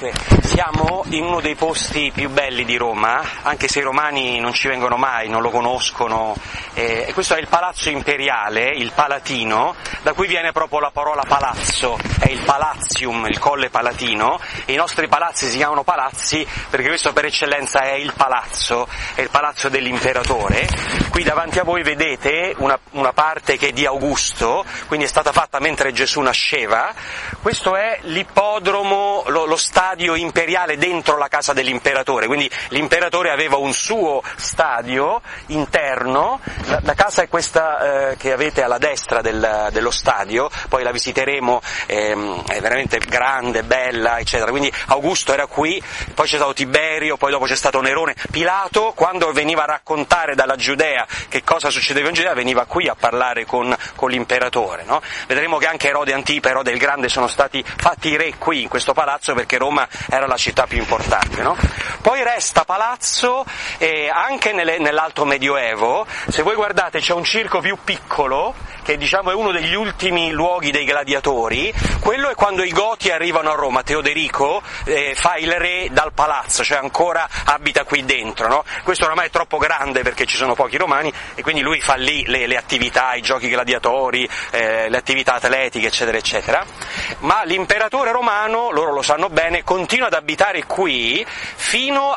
Dunque, siamo in uno dei posti più belli di Roma, anche se i romani non ci vengono mai, non lo conoscono. Questo è il Palazzo Imperiale, il Palatino, da cui viene proprio la parola palazzo, è il Palatium, il Colle Palatino, e i nostri palazzi si chiamano palazzi perché questo per eccellenza è il palazzo dell'imperatore. Qui davanti a voi vedete una parte che è di Augusto, quindi è stata fatta mentre Gesù nasceva. Questo è l'ippodromo, lo stadio imperiale dentro la casa dell'imperatore, quindi l'imperatore aveva un suo stadio interno. La casa è questa che avete alla destra dello stadio, poi la visiteremo, è veramente grande, bella, eccetera. Quindi Augusto era qui, poi c'è stato Tiberio, poi dopo c'è stato Nerone. Pilato, quando veniva a raccontare dalla Giudea che cosa succedeva in Giudea, veniva qui a parlare con l'imperatore, no? Vedremo che anche Erode Antipa, Erode il Grande sono stati fatti i re qui in questo palazzo perché Roma era la città più importante, no? Poi resta palazzo anche nell'Alto Medioevo. Se voi guardate c'è un circo più piccolo che diciamo è uno degli ultimi luoghi dei gladiatori. Quello è quando i Goti arrivano a Roma. Teoderico fa il re dal palazzo, cioè ancora abita qui dentro, no? Questo oramai è troppo grande perché ci sono pochi romani e quindi lui fa lì le attività, i giochi gladiatori, le attività atletiche, eccetera eccetera. Ma l'imperatore romano, loro lo sanno bene, continua ad abitare qui fino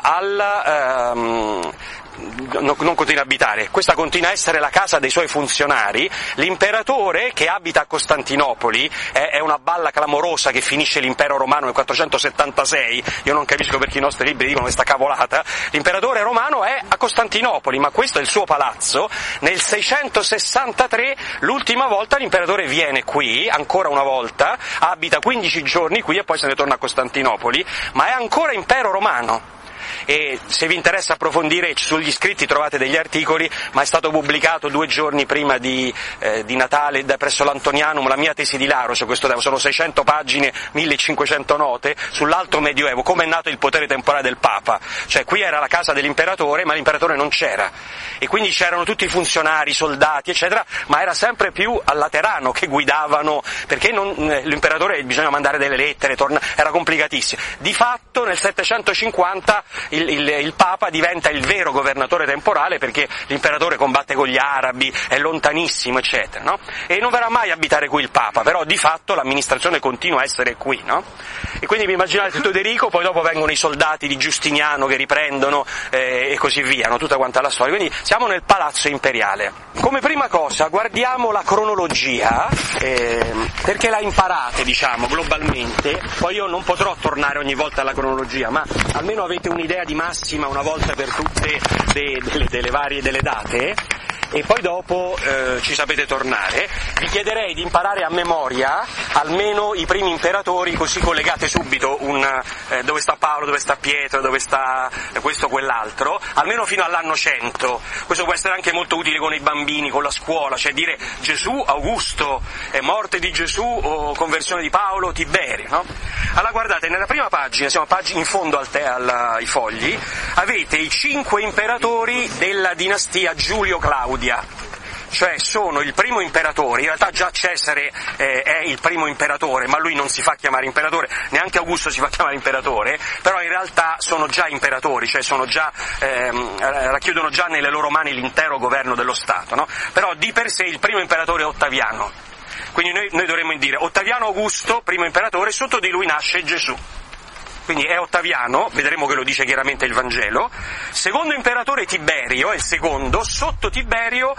non continua a abitare, questa continua a essere la casa dei suoi funzionari. L'imperatore che abita a Costantinopoli è una balla clamorosa che finisce l'impero romano nel 476, io non capisco perché i nostri libri dicono questa cavolata. L'imperatore romano è a Costantinopoli, ma questo è il suo palazzo. Nel 663 l'ultima volta l'imperatore viene qui, ancora una volta, abita 15 giorni qui e poi se ne torna a Costantinopoli, ma è ancora impero romano. E se vi interessa approfondire sugli scritti trovate degli articoli, ma è stato pubblicato 2 giorni prima di Natale presso l'Antonianum la mia tesi di laurea su questo tema, sono 600 pagine, 1500 note sull'Alto Medioevo, come è nato il potere temporale del Papa, cioè qui era la casa dell'imperatore ma l'imperatore non c'era e quindi c'erano tutti i funzionari, i soldati eccetera, ma era sempre più al Laterano che guidavano, perché l'imperatore bisogna mandare delle lettere, era complicatissimo. Di fatto nel 750 il Papa diventa il vero governatore temporale perché l'imperatore combatte con gli arabi, è lontanissimo, eccetera, no? E non verrà mai a abitare qui il Papa, però di fatto l'amministrazione continua a essere qui, no? E quindi vi immaginate Teoderico, poi dopo vengono i soldati di Giustiniano che riprendono e così via, no? Tutta quanta la storia. Quindi siamo nel Palazzo Imperiale. Come prima cosa guardiamo la cronologia, perché la imparate, diciamo, globalmente, poi io non potrò tornare ogni volta alla cronologia, ma almeno avete un'idea di massima una volta per tutte delle date e poi dopo ci sapete tornare. Vi chiederei di imparare a memoria almeno i primi imperatori, così collegate subito dove sta Paolo, dove sta Pietro, dove sta questo quell'altro, almeno fino all'anno 100. Questo può essere anche molto utile con i bambini, con la scuola, cioè dire Gesù, Augusto, morte di Gesù o conversione di Paolo, Tiberio, no? Allora guardate, nella prima pagina, siamo in fondo ai fogli, avete i 5 imperatori della dinastia Giulio-Claudia, cioè sono il primo imperatore. In realtà già Cesare è il primo imperatore, ma lui non si fa chiamare imperatore, neanche Augusto si fa chiamare imperatore, però in realtà sono già imperatori, cioè sono già racchiudono già nelle loro mani l'intero governo dello Stato, no? Però di per sé il primo imperatore è Ottaviano, quindi noi dovremmo dire Ottaviano Augusto, primo imperatore, sotto di lui nasce Gesù. Quindi è Ottaviano, vedremo che lo dice chiaramente il Vangelo. Secondo imperatore Tiberio, è il secondo, sotto Tiberio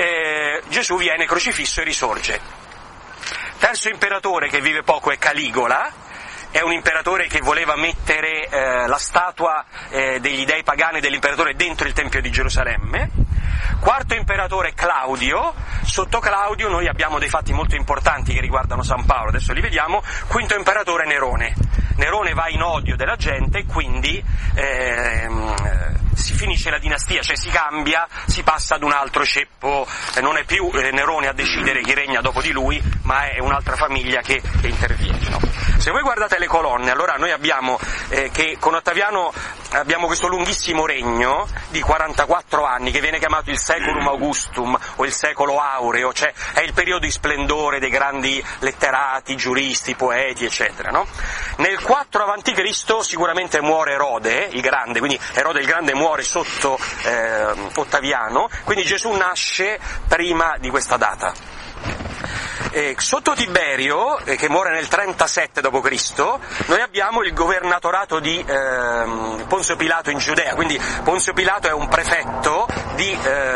Gesù viene crocifisso e risorge. Terzo imperatore che vive poco è Caligola, è un imperatore che voleva mettere la statua degli dei pagani dell'imperatore dentro il Tempio di Gerusalemme. Quarto imperatore è Claudio, sotto Claudio noi abbiamo dei fatti molto importanti che riguardano San Paolo, adesso li vediamo. Quinto imperatore è Nerone. Nerone va in odio della gente e quindi si finisce la dinastia, cioè si cambia, si passa ad un altro ceppo, non è più Nerone a decidere chi regna dopo di lui, ma è un'altra famiglia che interviene, no? Se voi guardate le colonne, allora noi abbiamo che con Ottaviano abbiamo questo lunghissimo regno di 44 anni che viene chiamato il Saeculum Augustum o il secolo aureo, cioè è il periodo di splendore dei grandi letterati, giuristi, poeti, eccetera, no? Nel 4 a.C. sicuramente muore Erode il Grande, quindi Erode il Grande muore sotto Ottaviano, quindi Gesù nasce prima di questa data. Sotto Tiberio, che muore nel 37 d.C., noi abbiamo il governatorato di Ponzio Pilato in Giudea, quindi Ponzio Pilato è un prefetto di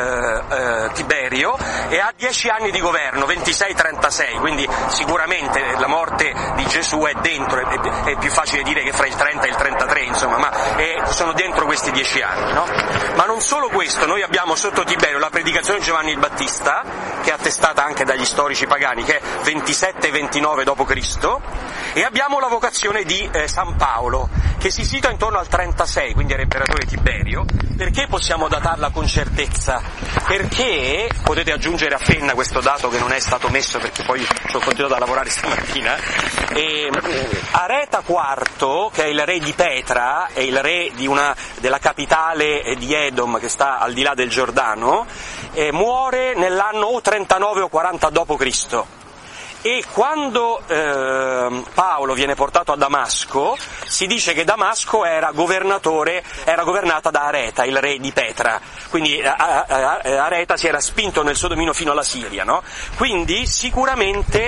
Tiberio e ha 10 anni di governo, 26-36, quindi sicuramente la morte di Gesù è dentro, è più facile dire che fra il 30 e il 33, insomma, ma sono dentro questi 10 anni, no? Ma non solo questo, noi abbiamo sotto Tiberio la predicazione di Giovanni il Battista, che è attestata anche dagli storici pagani, che è 27-29 d.C., e abbiamo la vocazione di San Paolo, che si situa intorno al 36, quindi era imperatore Tiberio. Perché possiamo datarla con certezza? Perché, potete aggiungere a penna questo dato che non è stato messo perché poi ci ho continuato a lavorare stamattina, Areta IV, che è il re di Petra, è il re della capitale di Edom, che sta al di là del Giordano, muore nell'anno o 39 o 40 d.C., e quando Paolo viene portato a Damasco, si dice che Damasco era governata da Areta, il re di Petra, quindi Areta si era spinto nel suo dominio fino alla Siria, no? Quindi sicuramente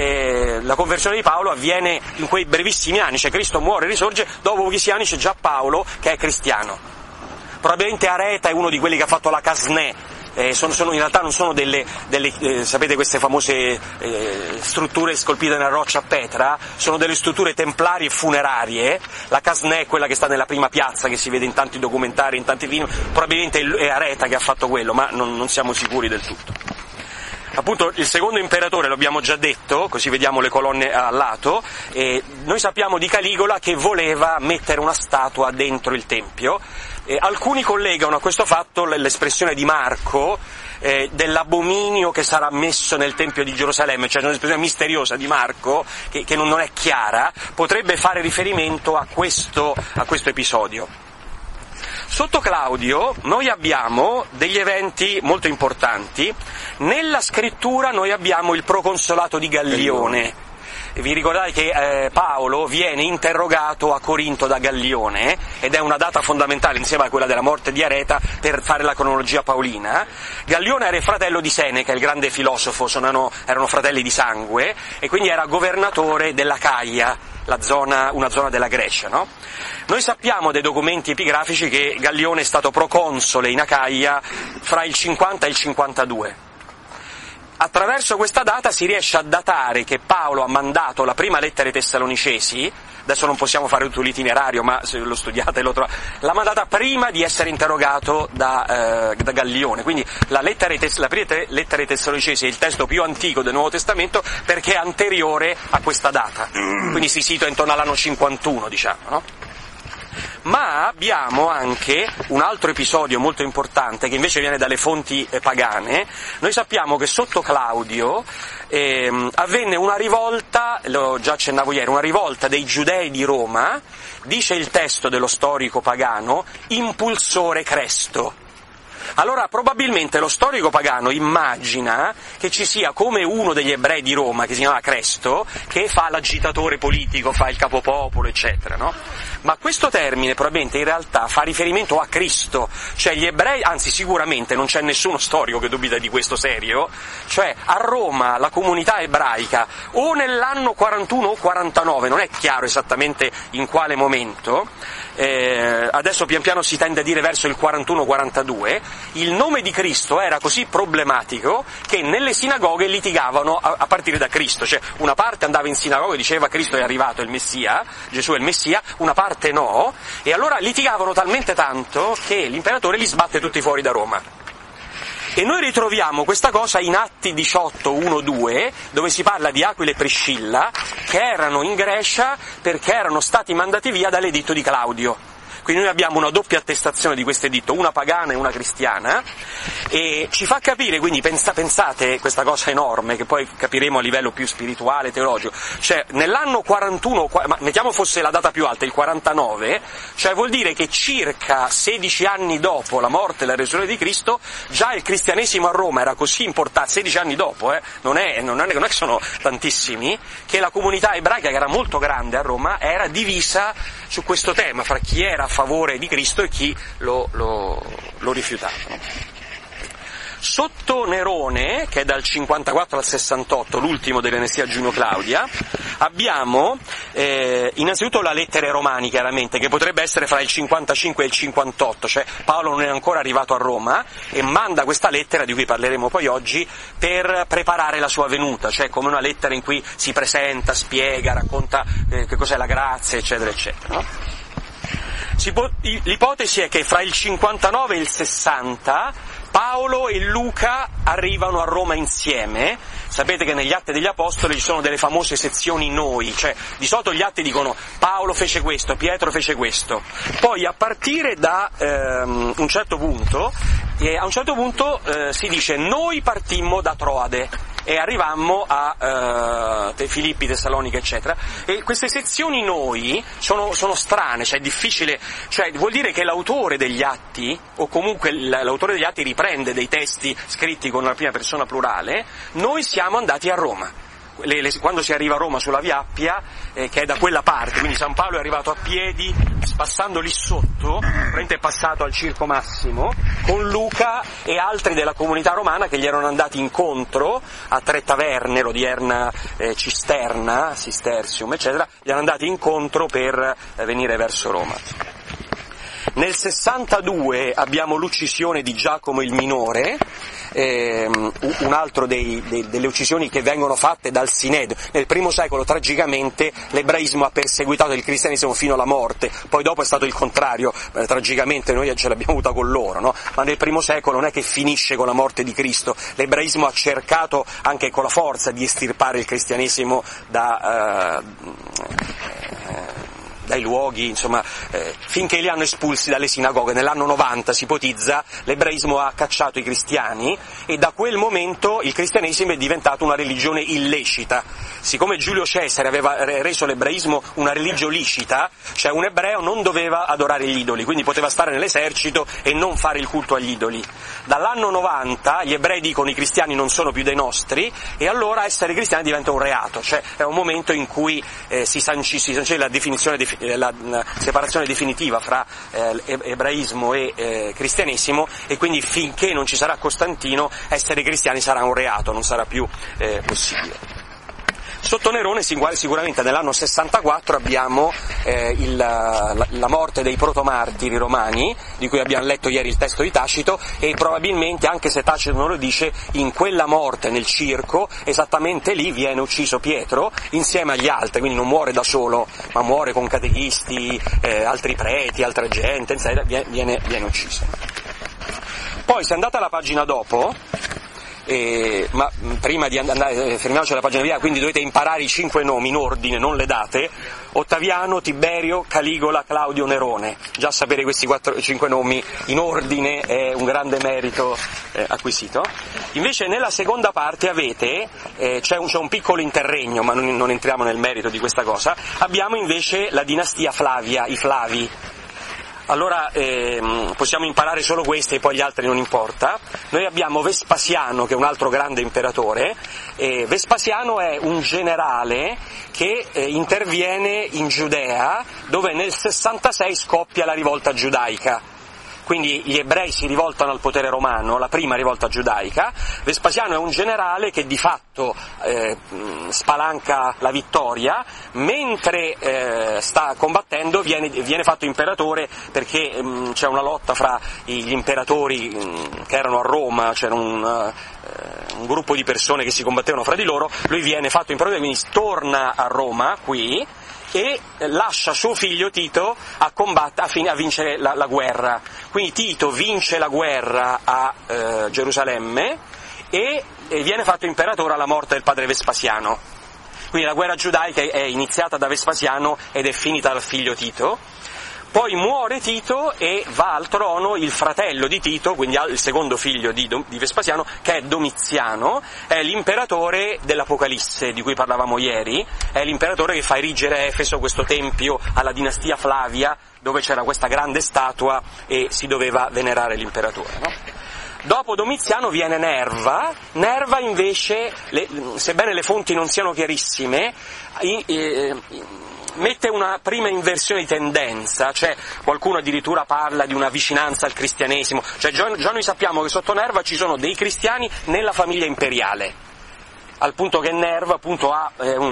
la conversione di Paolo avviene in quei brevissimi anni, cioè Cristo muore e risorge, dopo pochissimi anni c'è già Paolo che è cristiano. Probabilmente Areta è uno di quelli che ha fatto la Casnè. In realtà non sono delle sapete, queste famose strutture scolpite nella roccia a Petra, sono delle strutture templarie e funerarie. La Casnè è quella che sta nella prima piazza, che si vede in tanti documentari, in tanti film, probabilmente è Areta che ha fatto quello, ma non siamo sicuri del tutto. Appunto il secondo imperatore, lo abbiamo già detto, così vediamo le colonne a lato, noi sappiamo di Caligola che voleva mettere una statua dentro il Tempio. Alcuni collegano a questo fatto l'espressione di Marco dell'abominio che sarà messo nel Tempio di Gerusalemme, cioè un'espressione misteriosa di Marco che non è chiara, potrebbe fare riferimento a questo episodio. Sotto Claudio noi abbiamo degli eventi molto importanti. Nella scrittura noi abbiamo il proconsolato di Gallione. Vi ricordate che Paolo viene interrogato a Corinto da Gallione, ed è una data fondamentale insieme a quella della morte di Areta per fare la cronologia paolina. Gallione era il fratello di Seneca, il grande filosofo, erano fratelli di sangue, e quindi era governatore dell'Acaia, una zona della Grecia, no? Noi sappiamo dai documenti epigrafici che Gallione è stato proconsole in Acaia fra il 50 e il 52. Attraverso questa data si riesce a datare che Paolo ha mandato la prima lettera ai Tessalonicesi, adesso non possiamo fare tutto l'itinerario, ma se lo studiate lo trovate, l'ha mandata prima di essere interrogato da Gallione, quindi la prima lettera ai Tessalonicesi è il testo più antico del Nuovo Testamento perché è anteriore a questa data, quindi si situa intorno all'anno 51, diciamo, no? Ma abbiamo anche un altro episodio molto importante che invece viene dalle fonti pagane. Noi sappiamo che sotto Claudio avvenne una rivolta, lo già accennavo ieri, una rivolta dei giudei di Roma, dice il testo dello storico pagano, impulsore Cresto. Allora probabilmente lo storico pagano immagina che ci sia come uno degli ebrei di Roma, che si chiama Cresto, che fa l'agitatore politico, fa il capopopolo, eccetera, no? Ma questo termine probabilmente in realtà fa riferimento a Cristo, cioè gli ebrei, anzi sicuramente non c'è nessuno storico che dubita di questo serio, cioè a Roma la comunità ebraica o nell'anno 41 o 49, non è chiaro esattamente in quale momento, adesso pian piano si tende a dire verso il 41-42, il nome di Cristo era così problematico che nelle sinagoghe litigavano a partire da Cristo, cioè una parte andava in sinagoga e diceva Cristo è arrivato, è il Messia, Gesù è il Messia, una parte no, e allora litigavano talmente tanto che l'imperatore li sbatte tutti fuori da Roma. E noi ritroviamo questa cosa in Atti 18, 1-2, dove si parla di Aquila e Priscilla, che erano in Grecia perché erano stati mandati via dall'editto di Claudio. Quindi noi abbiamo una doppia attestazione di questo editto, una pagana e una cristiana, e ci fa capire, quindi pensate questa cosa enorme, che poi capiremo a livello più spirituale, teologico, cioè nell'anno 41, ma mettiamo fosse la data più alta, il 49, cioè vuol dire che circa 16 anni dopo la morte e la resurrezione di Cristo, già il cristianesimo a Roma era così importante, 16 anni dopo, non è che sono tantissimi, che la comunità ebraica, che era molto grande a Roma, era divisa su questo tema, fra chi era a favore di Cristo e chi lo rifiutava. Sotto Nerone, che è dal 54 al 68, l'ultimo dell'Enesia Giunio Claudia, abbiamo innanzitutto la lettera ai Romani, chiaramente, che potrebbe essere fra il 55 e il 58, cioè Paolo non è ancora arrivato a Roma e manda questa lettera, di cui parleremo poi oggi, per preparare la sua venuta, cioè come una lettera in cui si presenta, spiega, racconta che cos'è la grazia, eccetera, eccetera, no? L'ipotesi è che fra il 59 e il 60 Paolo e Luca arrivano a Roma insieme. Sapete che negli Atti degli Apostoli ci sono delle famose sezioni noi, cioè di solito gli atti dicono Paolo fece questo, Pietro fece questo, poi a partire da un certo punto si dice noi partimmo da Troade e arrivammo a Filippi, Tessalonica, eccetera, e queste sezioni noi sono strane, cioè è difficile, cioè vuol dire che l'autore degli atti, o comunque l'autore degli atti riprende dei testi scritti con la prima persona plurale, noi siamo andati a Roma. Quando si arriva a Roma sulla Via Appia, che è da quella parte, quindi San Paolo è arrivato a piedi, passando lì sotto, è passato al Circo Massimo, con Luca e altri della comunità romana che gli erano andati incontro a Tre Taverne, l'odierna Cisterna, Sistercium, eccetera, gli erano andati incontro per venire verso Roma. Nel 62 abbiamo l'uccisione di Giacomo il Minore, un altro delle uccisioni che vengono fatte dal Sinedio. Nel primo secolo tragicamente l'ebraismo ha perseguitato il cristianesimo fino alla morte, poi dopo è stato il contrario, tragicamente noi ce l'abbiamo avuta con loro, no? Ma nel primo secolo non è che finisce con la morte di Cristo, l'ebraismo ha cercato anche con la forza di estirpare il cristianesimo dai luoghi, insomma, finché li hanno espulsi dalle sinagoghe. Nell'anno 90 si ipotizza, l'ebraismo ha cacciato i cristiani e da quel momento il cristianesimo è diventato una religione illecita. Siccome Giulio Cesare aveva reso l'ebraismo una religione licita, cioè un ebreo non doveva adorare gli idoli, quindi poteva stare nell'esercito e non fare il culto agli idoli. Dall'anno 90 gli ebrei dicono i cristiani non sono più dei nostri e allora essere cristiani diventa un reato, cioè è un momento in cui si sancisce la definizione la separazione definitiva fra ebraismo e cristianesimo, e quindi finché non ci sarà Costantino essere cristiani sarà un reato, non sarà più possibile. Sotto Nerone sicuramente nell'anno 64 abbiamo la morte dei protomartiri romani, di cui abbiamo letto ieri il testo di Tacito, e probabilmente, anche se Tacito non lo dice, in quella morte nel circo, esattamente lì viene ucciso Pietro insieme agli altri, quindi non muore da solo, ma muore con catechisti, altri preti, altra gente, viene ucciso. Poi se andate alla pagina dopo, ma prima di andare, fermiamoci alla pagina via, quindi dovete imparare i 5 nomi in ordine, non le date: Ottaviano, Tiberio, Caligola, Claudio, Nerone. Già sapere questi 5 nomi in ordine è un grande merito acquisito. Invece nella seconda parte avete, c'è un piccolo interregno, ma non entriamo nel merito di questa cosa, abbiamo invece la dinastia Flavia, i Flavi. Allora possiamo imparare solo queste e poi gli altri non importa. Noi abbiamo Vespasiano, che è un altro grande imperatore. Vespasiano è un generale che interviene in Giudea, dove nel 66 scoppia la rivolta giudaica. Quindi gli ebrei si rivoltano al potere romano, la prima rivolta giudaica. Vespasiano è un generale che di fatto spalanca la vittoria, mentre sta combattendo viene fatto imperatore, perché c'è una lotta fra gli imperatori che erano a Roma, c'era un gruppo di persone che si combattevano fra di loro, lui viene fatto imperatore, quindi torna a Roma qui e lascia suo figlio Tito a combattere, a vincere la guerra. Quindi Tito vince la guerra a Gerusalemme e viene fatto imperatore alla morte del padre Vespasiano. Quindi la guerra giudaica è iniziata da Vespasiano ed è finita dal figlio Tito. Poi muore Tito e va al trono il fratello di Tito, quindi il secondo figlio di Vespasiano, che è Domiziano, è l'imperatore dell'Apocalisse di cui parlavamo ieri, è l'imperatore che fa erigere a Efeso questo tempio alla dinastia Flavia, dove c'era questa grande statua e si doveva venerare l'imperatore, no? Dopo Domiziano viene Nerva invece, sebbene le fonti non siano chiarissime, mette una prima inversione di tendenza, cioè qualcuno addirittura parla di una vicinanza al cristianesimo, cioè già noi sappiamo che sotto Nerva ci sono dei cristiani nella famiglia imperiale, al punto che Nerva appunto ha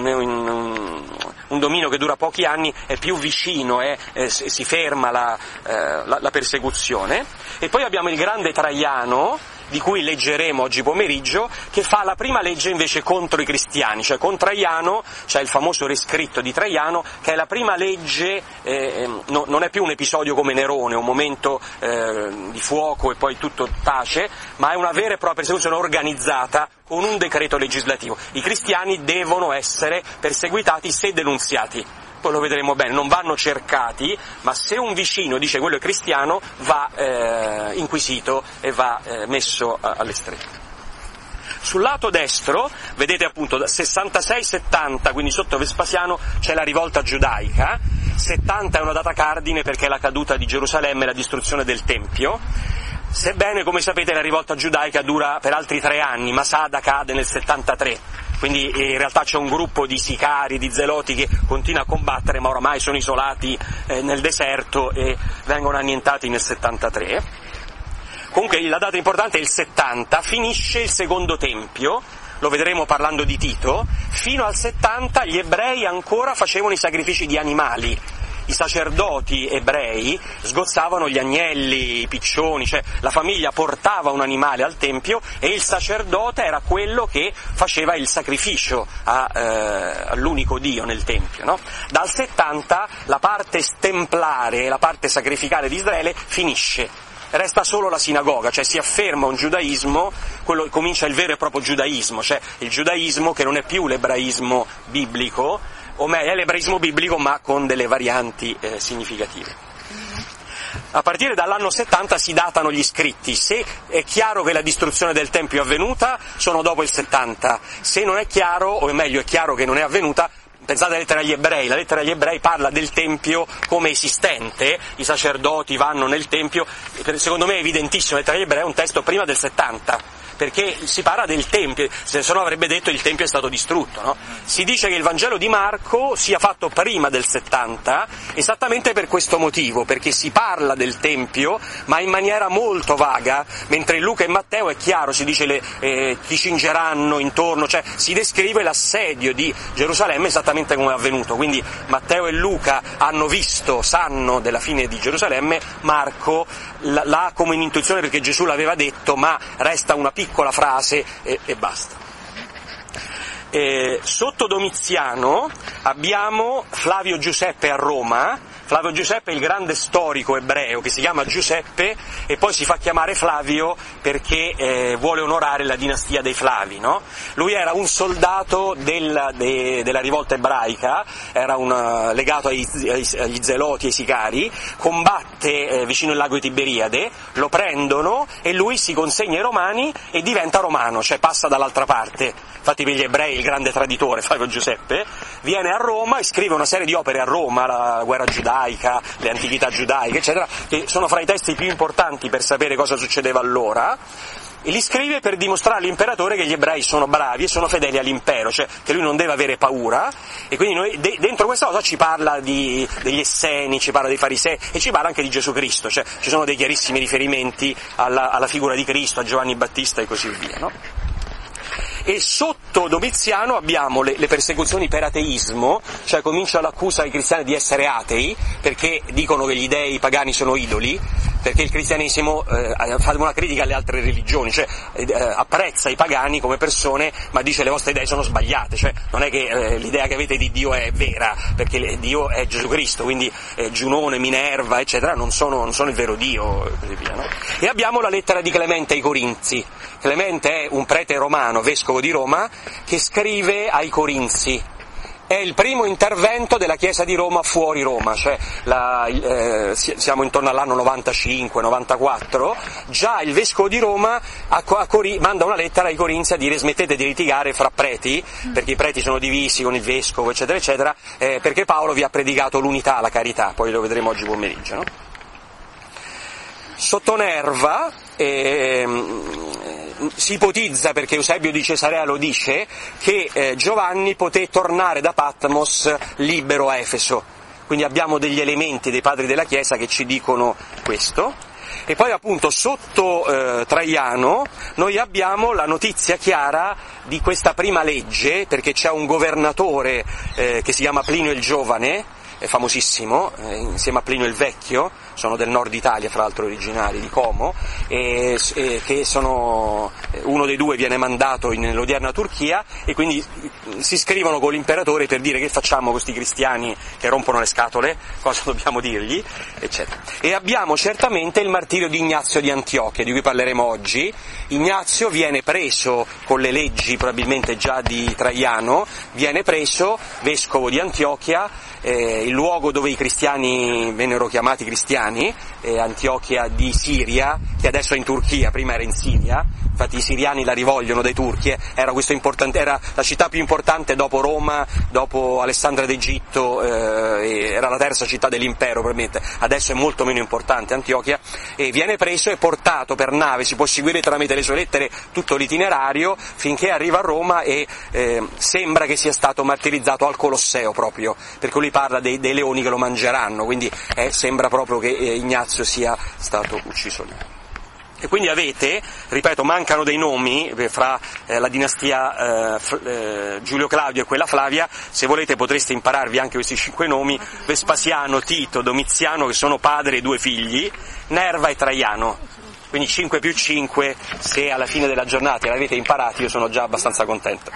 un dominio che dura pochi anni, è più vicino, si ferma la persecuzione. E poi abbiamo il grande Traiano, di cui leggeremo oggi pomeriggio, che fa la prima legge invece contro i cristiani, cioè con Traiano c'è il famoso rescritto di Traiano, che è la prima legge, non è più un episodio come Nerone, un momento di fuoco e poi tutto tace, ma è una vera e propria persecuzione organizzata con un decreto legislativo. I cristiani devono essere perseguitati se denunziati. Poi lo vedremo bene, non vanno cercati, ma se un vicino dice quello è cristiano va inquisito e va messo all'estremo. Sul lato destro, vedete appunto da 66-70, quindi sotto Vespasiano, c'è la rivolta giudaica, 70 è una data cardine perché è la caduta di Gerusalemme e la distruzione del Tempio, sebbene come sapete la rivolta giudaica dura per altri 3 anni, Masada cade nel 73. Quindi in realtà c'è un gruppo di sicari, di zeloti che continua a combattere, ma oramai sono isolati nel deserto e vengono annientati nel 73. Comunque la data importante è il 70, finisce il secondo tempio, lo vedremo parlando di Tito. Fino al 70 gli ebrei ancora facevano i sacrifici di animali. I sacerdoti ebrei sgozzavano gli agnelli, i piccioni, cioè la famiglia portava un animale al tempio e il sacerdote era quello che faceva il sacrificio all'unico Dio nel tempio, no? Dal 70 la parte templare, la parte sacrificale di Israele finisce. Resta solo la sinagoga, cioè si afferma un giudaismo, comincia il vero e proprio giudaismo, cioè il giudaismo che non è più l'ebraismo biblico, o meglio è l'ebraismo biblico ma con delle varianti significative. A partire dall'anno 70 si datano gli scritti, se è chiaro che la distruzione del Tempio è avvenuta sono dopo il 70, se non è chiaro, o meglio è chiaro che non è avvenuta, pensate alla lettera agli ebrei, la lettera agli ebrei parla del Tempio come esistente, i sacerdoti vanno nel Tempio, secondo me è evidentissimo, la lettera agli ebrei è un testo prima del 70, perché si parla del Tempio, se no avrebbe detto il Tempio è stato distrutto, no? Si dice che il Vangelo di Marco sia fatto prima del 70, esattamente per questo motivo, perché si parla del Tempio, ma in maniera molto vaga, mentre in Luca e Matteo è chiaro, si dice ti cingeranno intorno, cioè si descrive l'assedio di Gerusalemme esattamente come è avvenuto, quindi Matteo e Luca hanno visto, sanno della fine di Gerusalemme, Marco l'ha come un'intuizione perché Gesù l'aveva detto, ma resta una piccola frase e basta. Sotto Domiziano abbiamo Flavio Giuseppe a Roma. Flavio Giuseppe è il grande storico ebreo che si chiama Giuseppe e poi si fa chiamare Flavio perché vuole onorare la dinastia dei Flavi, no? Lui era un soldato della rivolta ebraica, era legato agli zeloti, ai sicari, combatte vicino al lago di Tiberiade, lo prendono e lui si consegna ai romani e diventa romano, cioè passa dall'altra parte. Infatti per gli ebrei il grande traditore Flavio Giuseppe viene a Roma e scrive una serie di opere a Roma, la guerra giudaica, le antichità giudaiche, eccetera, che sono fra i testi più importanti per sapere cosa succedeva allora, e li scrive per dimostrare all'imperatore che gli ebrei sono bravi e sono fedeli all'impero, cioè che lui non deve avere paura, e quindi noi, dentro questa cosa ci parla degli Esseni, ci parla dei Farisei e ci parla anche di Gesù Cristo, cioè ci sono dei chiarissimi riferimenti alla figura di Cristo, a Giovanni Battista e così via, no? E sotto Domiziano abbiamo le persecuzioni per ateismo, cioè comincia l'accusa ai cristiani di essere atei, perché dicono che gli dei pagani sono idoli, perché il cristianesimo fa una critica alle altre religioni, cioè apprezza i pagani come persone, ma dice le vostre idee sono sbagliate, cioè non è che l'idea che avete di Dio è vera, perché Dio è Gesù Cristo, quindi Giunone, Minerva, eccetera, non sono il vero Dio, e così via, no? E abbiamo la lettera di Clemente ai Corinzi. Clemente è un prete romano, vescovo di Roma, che scrive ai Corinzi. è il primo intervento della Chiesa di Roma fuori Roma, cioè siamo intorno all'anno 95-94, già il Vescovo di Roma manda una lettera ai Corinzi a dire smettete di litigare fra preti, perché i preti sono divisi con il Vescovo, eccetera, eccetera, perché Paolo vi ha predicato l'unità, la carità, poi lo vedremo oggi pomeriggio, no? Sotto Nerva si ipotizza, perché Eusebio di Cesarea lo dice, che Giovanni poté tornare da Patmos libero a Efeso. Quindi abbiamo degli elementi dei padri della Chiesa che ci dicono questo. E poi appunto sotto Traiano noi abbiamo la notizia chiara di questa prima legge, perché c'è un governatore che si chiama Plinio il Giovane, è famosissimo, insieme a Plinio il Vecchio, sono del nord Italia, fra l'altro originari di Como, e che sono, uno dei due viene mandato nell'odierna Turchia, e quindi si scrivono con l'imperatore per dire che facciamo con questi cristiani che rompono le scatole, cosa dobbiamo dirgli, eccetera. E abbiamo certamente il martirio di Ignazio di Antiochia, di cui parleremo oggi. Ignazio viene preso con le leggi probabilmente già di Traiano, viene preso vescovo di Antiochia, il luogo dove i cristiani vennero chiamati cristiani, Antiochia di Siria, che adesso è in Turchia, prima era in Siria, infatti i siriani la rivogliono dai turchi, era la città più importante dopo Roma, dopo Alessandria d'Egitto, era la terza città dell'impero probabilmente, adesso è molto meno importante Antiochia, e viene preso e portato per nave, si può seguire tramite le sue lettere tutto l'itinerario finché arriva a Roma, e sembra che sia stato martirizzato al Colosseo proprio, perché lui parla dei leoni che lo mangeranno, quindi sembra proprio che Ignazio sia stato ucciso lì. E quindi avete, ripeto, mancano dei nomi fra la dinastia Giulio Claudio e quella Flavia, se volete potreste impararvi anche questi 5 nomi: Vespasiano, Tito, Domiziano, che sono padre e 2 figli, Nerva e Traiano. Quindi 5 più 5, se alla fine della giornata l'avete imparati, io sono già abbastanza contento.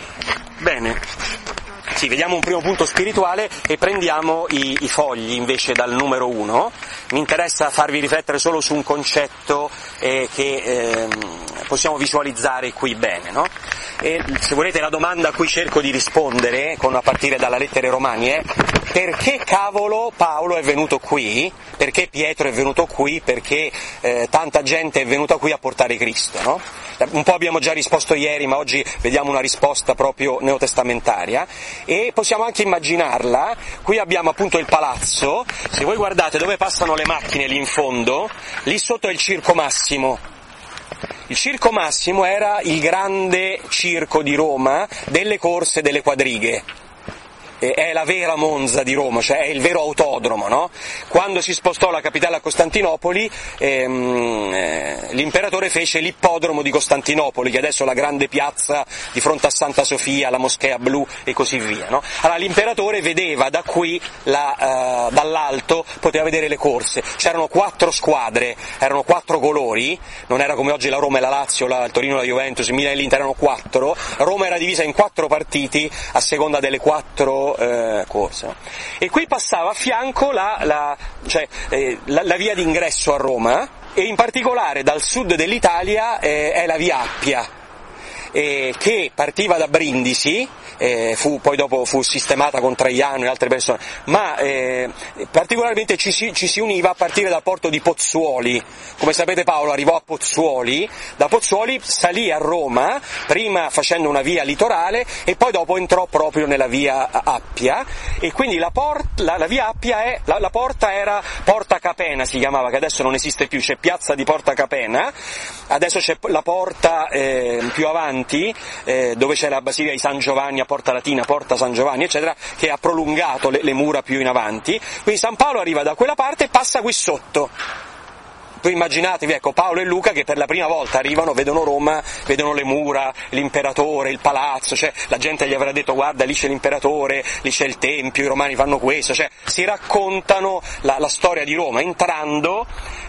Bene. Sì, vediamo un primo punto spirituale e prendiamo i fogli invece dal numero 1. Mi interessa farvi riflettere solo su un concetto che possiamo visualizzare qui bene, no? E se volete la domanda a cui cerco di rispondere, a partire dalla lettera ai Romani, è: perché cavolo Paolo è venuto qui? Perché Pietro è venuto qui? Perché tanta gente è venuta qui a portare Cristo, no? Un po' abbiamo già risposto ieri, ma oggi vediamo una risposta proprio neotestamentaria, e possiamo anche immaginarla. Qui abbiamo appunto il palazzo, se voi guardate dove passano le macchine lì in fondo, lì sotto è il Circo Massimo. Il Circo Massimo era il grande circo di Roma delle corse delle quadrighe. È la vera Monza di Roma, cioè è il vero autodromo, no? Quando si spostò la capitale a Costantinopoli, l'imperatore fece l'ippodromo di Costantinopoli, che adesso è la grande piazza di fronte a Santa Sofia, la Moschea Blu e così via, no? Allora l'imperatore vedeva da qui, dall'alto, poteva vedere le corse. C'erano 4 squadre, erano 4 colori, non era come oggi la Roma e la Lazio, il Torino e la Juventus, il Milan e l'Inter, erano 4. Roma era divisa in 4 partiti a seconda delle 4 corse, no? E qui passava a fianco la via d'ingresso a Roma, e in particolare dal sud dell'Italia è la via Appia, che partiva da Brindisi, poi dopo fu sistemata con Traiano e altre persone, ma particolarmente ci si univa a partire dal porto di Pozzuoli. Come sapete Paolo arrivò a Pozzuoli, da Pozzuoli salì a Roma, prima facendo una via litorale e poi dopo entrò proprio nella via Appia, e quindi la via Appia la porta era Porta Capena, si chiamava, che adesso non esiste più, c'è piazza di Porta Capena, adesso c'è la porta più avanti, dove c'è la Basilica di San Giovanni, a Porta Latina, Porta San Giovanni, eccetera, che ha prolungato le mura più in avanti. Quindi San Paolo arriva da quella parte e passa qui sotto. Voi immaginatevi, ecco, Paolo e Luca che per la prima volta arrivano, vedono Roma, vedono le mura, l'imperatore, il palazzo, cioè la gente gli avrà detto: guarda, lì c'è l'imperatore, lì c'è il tempio, i romani fanno questo, cioè si raccontano la storia di Roma, entrando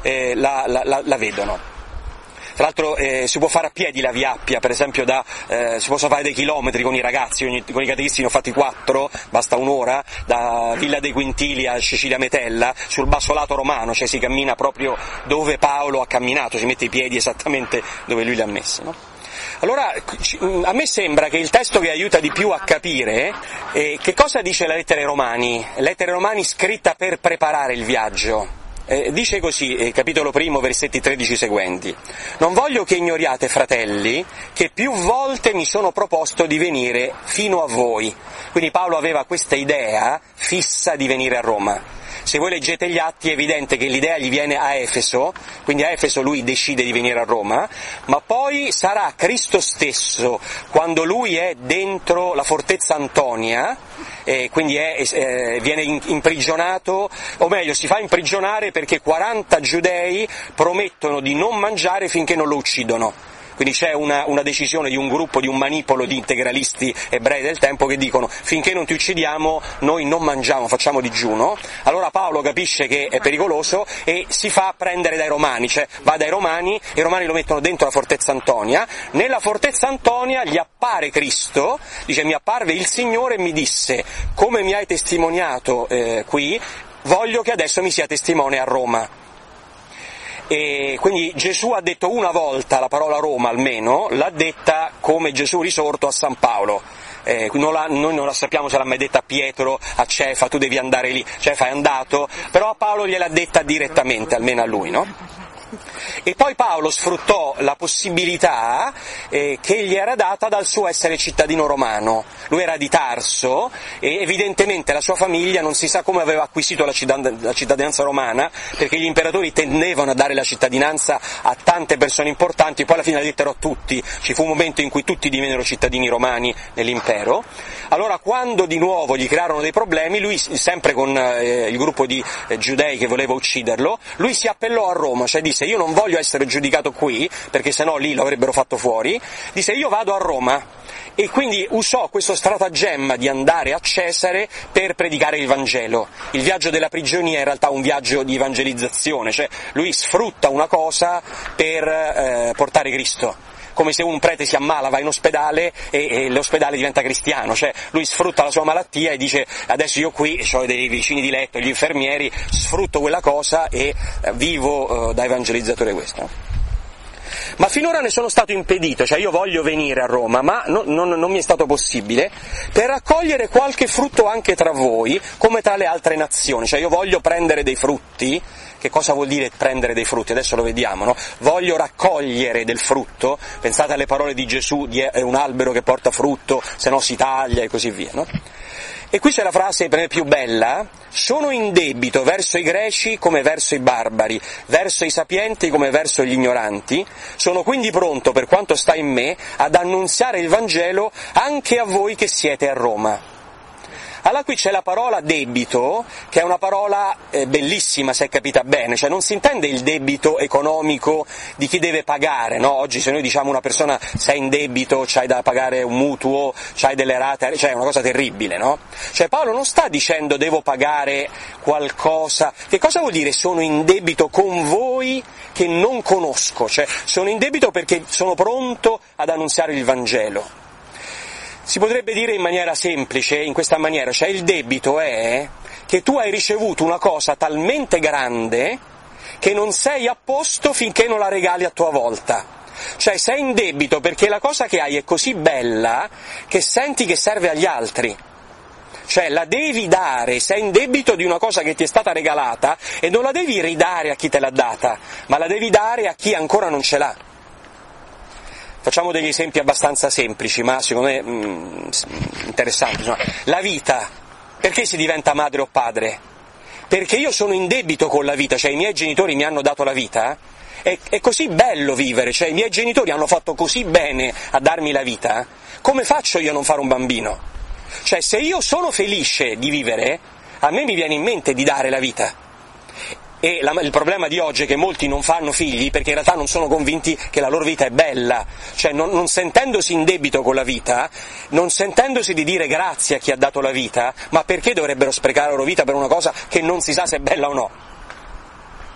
la vedono. Tra l'altro si può fare a piedi la via Appia, per esempio si possono fare dei chilometri con i ragazzi, con i catechisti ne ho fatti 4, basta un'ora, da Villa dei Quintili a Cecilia Metella, sul basso lato romano, cioè si cammina proprio dove Paolo ha camminato, si mette i piedi esattamente dove lui li ha messi, no? Allora, a me sembra che il testo che aiuta di più a capire che cosa dice la lettera ai Romani, scritta per preparare il viaggio. Dice così, capitolo 1, versetti 13 seguenti: «Non voglio che ignoriate, fratelli, che più volte mi sono proposto di venire fino a voi». Quindi Paolo aveva questa idea fissa di venire a Roma. Se voi leggete gli Atti è evidente che l'idea gli viene a Efeso, quindi a Efeso lui decide di venire a Roma, ma poi sarà Cristo stesso, quando lui è dentro la fortezza Antonia, quindi viene imprigionato, o meglio si fa imprigionare perché 40 giudei promettono di non mangiare finché non lo uccidono. Quindi c'è una decisione di un gruppo, di un manipolo di integralisti ebrei del tempo che dicono: finché non ti uccidiamo noi non mangiamo, facciamo digiuno. Allora Paolo capisce che è pericoloso e si fa prendere dai Romani, cioè va dai Romani, i Romani lo mettono dentro la fortezza Antonia. Nella fortezza Antonia gli appare Cristo, dice: mi apparve il Signore e mi disse: come mi hai testimoniato qui, voglio che adesso mi sia testimone a Roma. E quindi Gesù ha detto una volta la parola Roma almeno, l'ha detta come Gesù risorto a San Paolo. Noi non la sappiamo se l'ha mai detta a Pietro, a Cefa, tu devi andare lì, Cefa è andato, però a Paolo gliel'ha detta direttamente, almeno a lui, no? E poi Paolo sfruttò la possibilità che gli era data dal suo essere cittadino romano. Lui era di Tarso e evidentemente la sua famiglia non si sa come aveva acquisito la cittadinanza romana, perché gli imperatori tendevano a dare la cittadinanza a tante persone importanti, poi alla fine la diedero a tutti. Ci fu un momento in cui tutti divennero cittadini romani nell'impero. Allora quando di nuovo gli crearono dei problemi, lui, sempre con il gruppo di giudei che voleva ucciderlo, lui si appellò a Roma, cioè disse: io non voglio essere giudicato qui, perché sennò lì lo avrebbero fatto fuori, disse: io vado a Roma. E quindi usò questo stratagemma di andare a Cesare per predicare il Vangelo. Il viaggio della prigionia è in realtà un viaggio di evangelizzazione, cioè lui sfrutta una cosa per portare Cristo. Come se un prete si ammala, va in ospedale e l'ospedale diventa cristiano, cioè lui sfrutta la sua malattia e dice: adesso io qui ho dei vicini di letto, gli infermieri, sfrutto quella cosa e vivo da evangelizzatore questo. Ma finora ne sono stato impedito, cioè io voglio venire a Roma, ma non mi è stato possibile, per raccogliere qualche frutto anche tra voi, come tra le altre nazioni, cioè io voglio prendere dei frutti. Che cosa vuol dire prendere dei frutti? Adesso lo vediamo, no? Voglio raccogliere del frutto, pensate alle parole di Gesù, è un albero che porta frutto, se no si taglia e così via, no? E qui c'è la frase per me più bella: sono in debito verso i greci come verso i barbari, verso i sapienti come verso gli ignoranti, sono quindi pronto, per quanto sta in me, ad annunziare il Vangelo anche a voi che siete a Roma. Allora qui c'è la parola debito, che è una parola bellissima se è capita bene, cioè non si intende il debito economico di chi deve pagare, no? Oggi se noi diciamo una persona sei in debito, c'hai da pagare un mutuo, c'hai delle rate, cioè è una cosa terribile, no? Cioè Paolo non sta dicendo devo pagare qualcosa, che cosa vuol dire sono in debito con voi che non conosco, cioè sono in debito perché sono pronto ad annunziare il Vangelo. Si potrebbe dire in maniera semplice, in questa maniera, cioè il debito è che tu hai ricevuto una cosa talmente grande che non sei a posto finché non la regali a tua volta. Cioè sei in debito perché la cosa che hai è così bella che senti che serve agli altri. Cioè la devi dare, sei in debito di una cosa che ti è stata regalata e non la devi ridare a chi te l'ha data, ma la devi dare a chi ancora non ce l'ha. Facciamo degli esempi abbastanza semplici, ma secondo me interessanti. Insomma, la vita, perché si diventa madre o padre? Perché io sono in debito con la vita, cioè i miei genitori mi hanno dato la vita, è così bello vivere, cioè i miei genitori hanno fatto così bene a darmi la vita, come faccio io a non fare un bambino? Cioè se io sono felice di vivere, a me mi viene in mente di dare la vita. E il problema di oggi è che molti non fanno figli perché in realtà non sono convinti che la loro vita è bella, cioè non sentendosi in debito con la vita, non sentendosi di dire grazie a chi ha dato la vita, ma perché dovrebbero sprecare la loro vita per una cosa che non si sa se è bella o no?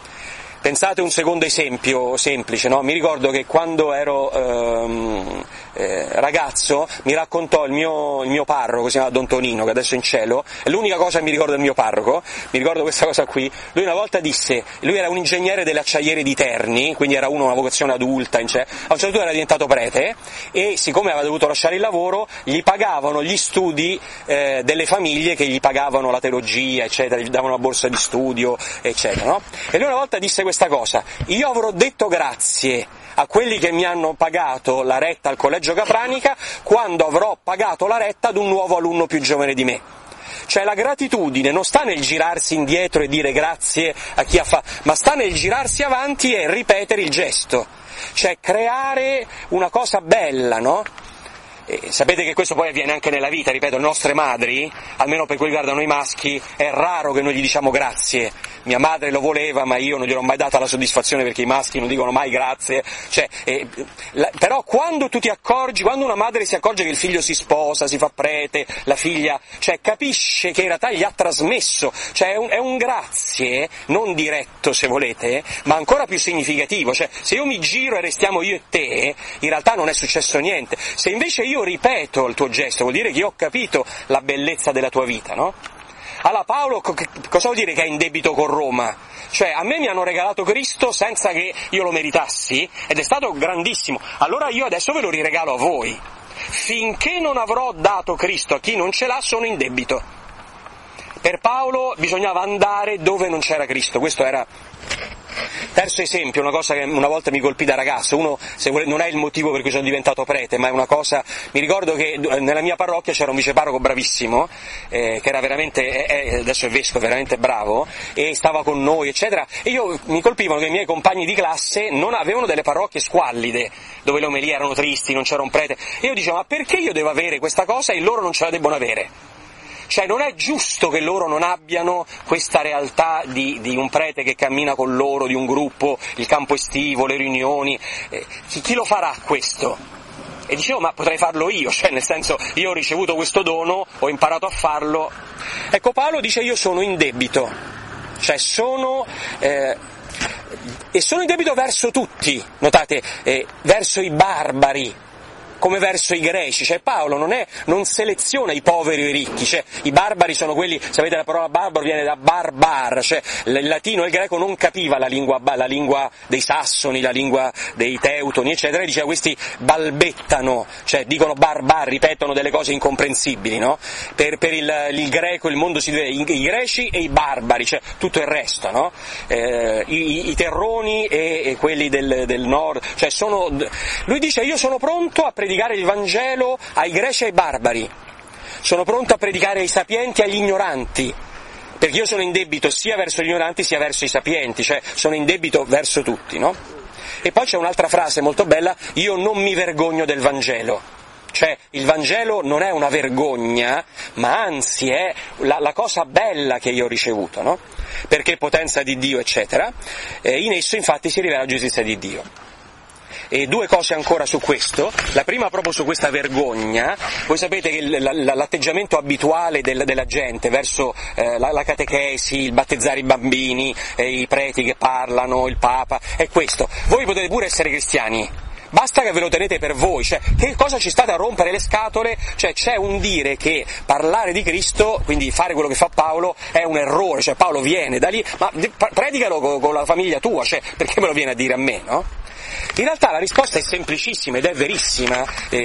Pensate un secondo esempio semplice, no? Mi ricordo che quando ero ragazzo mi raccontò il mio parroco, si chiama Don Tonino, che adesso è in cielo, è l'unica cosa che mi ricordo del mio parroco, mi ricordo questa cosa qui. Lui una volta disse, lui era un ingegnere delle acciaiere di Terni, quindi era una vocazione adulta, a un certo punto era diventato prete, e siccome aveva dovuto lasciare il lavoro gli pagavano gli studi delle famiglie che gli pagavano la teologia, eccetera, gli davano una borsa di studio, eccetera, no? E lui una volta disse questa cosa: io avrò detto grazie a quelli che mi hanno pagato la retta al Collegio Capranica quando avrò pagato la retta ad un nuovo alunno più giovane di me. Cioè la gratitudine non sta nel girarsi indietro e dire grazie a chi ha fatto, ma sta nel girarsi avanti e ripetere il gesto, cioè creare una cosa bella, no? E sapete che questo poi avviene anche nella vita, ripeto, le nostre madri, almeno per quel che riguarda noi maschi, è raro che noi gli diciamo grazie. Mia madre lo voleva, ma io non gliel'ho mai data la soddisfazione, perché i maschi non dicono mai grazie. Però quando tu ti accorgi, quando una madre si accorge che il figlio si sposa, si fa prete, la figlia, cioè capisce che in realtà gli ha trasmesso, cioè è un grazie, non diretto se volete, ma ancora più significativo. Cioè se io mi giro e restiamo io e te, in realtà non è successo niente. Se invece io ripeto il tuo gesto, vuol dire che io ho capito la bellezza della tua vita, no? Allora Paolo cosa vuol dire che è in debito con Roma? Cioè a me mi hanno regalato Cristo senza che io lo meritassi, ed è stato grandissimo, allora io adesso ve lo riregalo a voi. Finché non avrò dato Cristo a chi non ce l'ha, sono in debito. Per Paolo bisognava andare dove non c'era Cristo, questo era. Terzo esempio, una cosa che una volta mi colpì da ragazzo, non è il motivo per cui sono diventato prete, ma è una cosa, mi ricordo che nella mia parrocchia c'era un viceparroco bravissimo, che era veramente, adesso è vescovo, veramente bravo, e stava con noi, eccetera, e mi colpivano che i miei compagni di classe non avevano delle parrocchie squallide, dove le omelie erano tristi, non c'era un prete, e io dicevo, ma perché io devo avere questa cosa e loro non ce la debbono avere? Cioè non è giusto che loro non abbiano questa realtà di un prete che cammina con loro, di un gruppo, il campo estivo, le riunioni, chi lo farà questo? E dicevo, ma potrei farlo io, cioè nel senso, io ho ricevuto questo dono, ho imparato a farlo. Ecco, Paolo dice io sono in debito, cioè sono in debito verso tutti, notate, verso i barbari, come verso i greci, cioè Paolo non seleziona i poveri o i ricchi, cioè i barbari sono quelli, sapete la parola barbaro viene da barbar, cioè il latino e il greco non capiva la lingua dei sassoni, la lingua dei teutoni, eccetera, e diceva questi balbettano, cioè dicono barbar, ripetono delle cose incomprensibili, no? Per il greco il mondo si divide i greci e i barbari, cioè tutto il resto, no? I terroni e quelli del nord, cioè lui dice io sono pronto a predicare il Vangelo ai greci e ai barbari, sono pronto a predicare ai sapienti e agli ignoranti, perché io sono in debito sia verso gli ignoranti sia verso i sapienti, cioè sono in debito verso tutti, no? E poi c'è un'altra frase molto bella, io non mi vergogno del Vangelo, cioè il Vangelo non è una vergogna, ma anzi è la cosa bella che io ho ricevuto, no? Perché potenza di Dio, eccetera, in esso infatti si rivela la giustizia di Dio. E due cose ancora su questo, la prima proprio su questa vergogna. Voi sapete che l'atteggiamento abituale della gente verso la catechesi, il battezzare i bambini, i preti che parlano, il Papa, è questo: voi potete pure essere cristiani, basta che ve lo tenete per voi, cioè che cosa ci state a rompere le scatole? Cioè c'è un dire che parlare di Cristo, quindi fare quello che fa Paolo, è un errore, cioè Paolo viene da lì, ma predicalo con la famiglia tua, cioè perché me lo viene a dire a me, no? In realtà la risposta è semplicissima ed è verissima,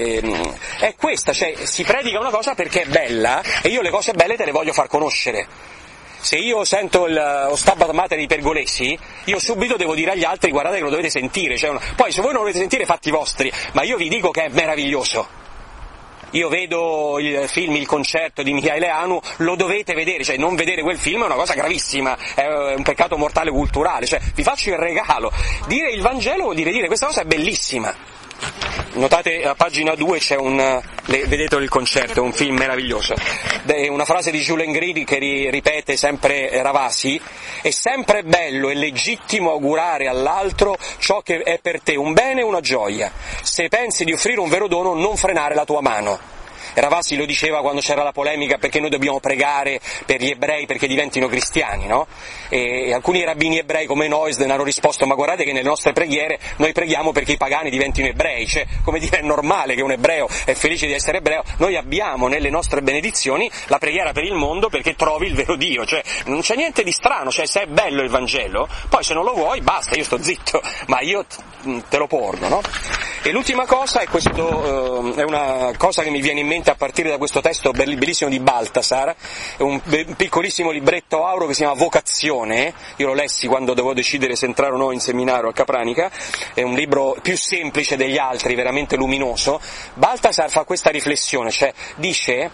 è questa, cioè si predica una cosa perché è bella e io le cose belle te le voglio far conoscere. Se io sento lo Stabat Mater di Pergolesi, io subito devo dire agli altri guardate che lo dovete sentire, cioè, poi se voi non lo volete sentire fatti vostri, ma io vi dico che è meraviglioso. Io vedo il film, il concerto di Michaele Anu, lo dovete vedere, cioè non vedere quel film è una cosa gravissima, è un peccato mortale culturale, cioè vi faccio il regalo. Dire il Vangelo vuol dire questa cosa è bellissima. Notate a pagina 2 c'è vedete il concerto, è un film meraviglioso. Una frase di Jules Engridi che ripete sempre Ravasi: è sempre bello e legittimo augurare all'altro ciò che è per te un bene e una gioia. Se pensi di offrire un vero dono, non frenare la tua mano. Ravasi lo diceva quando c'era la polemica perché noi dobbiamo pregare per gli ebrei perché diventino cristiani, no? E alcuni rabbini ebrei come Noisden hanno risposto: ma guardate che nelle nostre preghiere noi preghiamo perché i pagani diventino ebrei, cioè, come dire, è normale che un ebreo è felice di essere ebreo. Noi abbiamo nelle nostre benedizioni la preghiera per il mondo perché trovi il vero Dio, cioè non c'è niente di strano, cioè se è bello il Vangelo, poi se non lo vuoi basta, io sto zitto, ma io te lo porgo, no? E l'ultima cosa è è una cosa che mi viene in mente a partire da questo testo bellissimo di Baltasar, è un piccolissimo libretto auro che si chiama Vocazione, io lo lessi quando dovevo decidere se entrare o no in seminario al Capranica, è un libro più semplice degli altri, veramente luminoso. Baltasar fa questa riflessione, cioè dice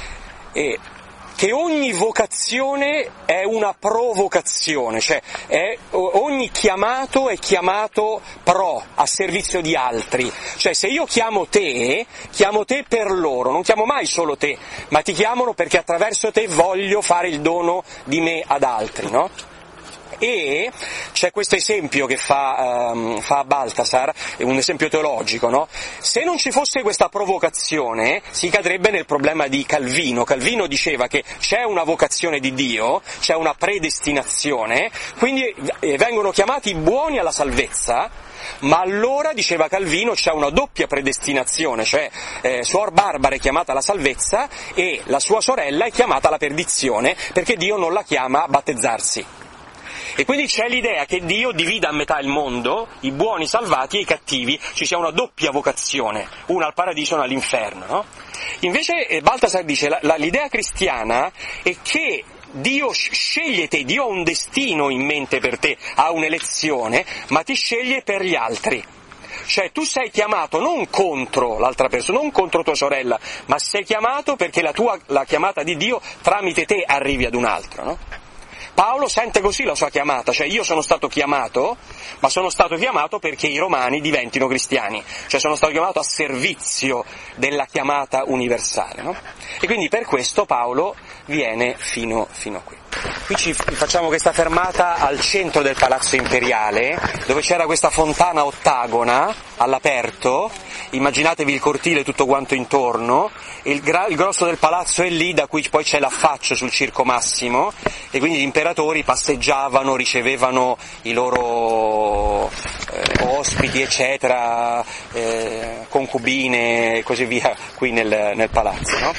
che ogni vocazione è una provocazione, cioè ogni chiamato è chiamato a servizio di altri, cioè se io chiamo te per loro, non chiamo mai solo te, ma ti chiamano perché attraverso te voglio fare il dono di me ad altri, no? E c'è questo esempio che fa Baltasar, è un esempio teologico, no? Se non ci fosse questa provocazione si cadrebbe nel problema di Calvino. Calvino diceva che c'è una vocazione di Dio, c'è una predestinazione, quindi vengono chiamati buoni alla salvezza, ma allora, diceva Calvino, c'è una doppia predestinazione, cioè Suor Barbara è chiamata alla salvezza e la sua sorella è chiamata alla perdizione, perché Dio non la chiama a battezzarsi. E quindi c'è l'idea che Dio divida a metà il mondo, i buoni salvati e i cattivi, ci sia una doppia vocazione, una al paradiso e una all'inferno, no? Invece Baltasar dice l'idea cristiana è che Dio sceglie te, Dio ha un destino in mente per te, ha un'elezione, ma ti sceglie per gli altri. Cioè tu sei chiamato non contro l'altra persona, non contro tua sorella, ma sei chiamato perché la chiamata di Dio tramite te arrivi ad un altro, no? Paolo sente così la sua chiamata, cioè io sono stato chiamato, ma sono stato chiamato perché i romani diventino cristiani, cioè sono stato chiamato a servizio della chiamata universale, no? E quindi per questo Paolo viene fino a qui. Qui ci facciamo questa fermata al centro del Palazzo Imperiale, dove c'era questa fontana ottagona all'aperto, immaginatevi il cortile tutto quanto intorno, il grosso del palazzo è lì, da cui poi c'è l'affaccio sul Circo Massimo, e quindi gli imperatori passeggiavano, ricevevano i loro ospiti, eccetera, concubine e così via, qui nel palazzo, no?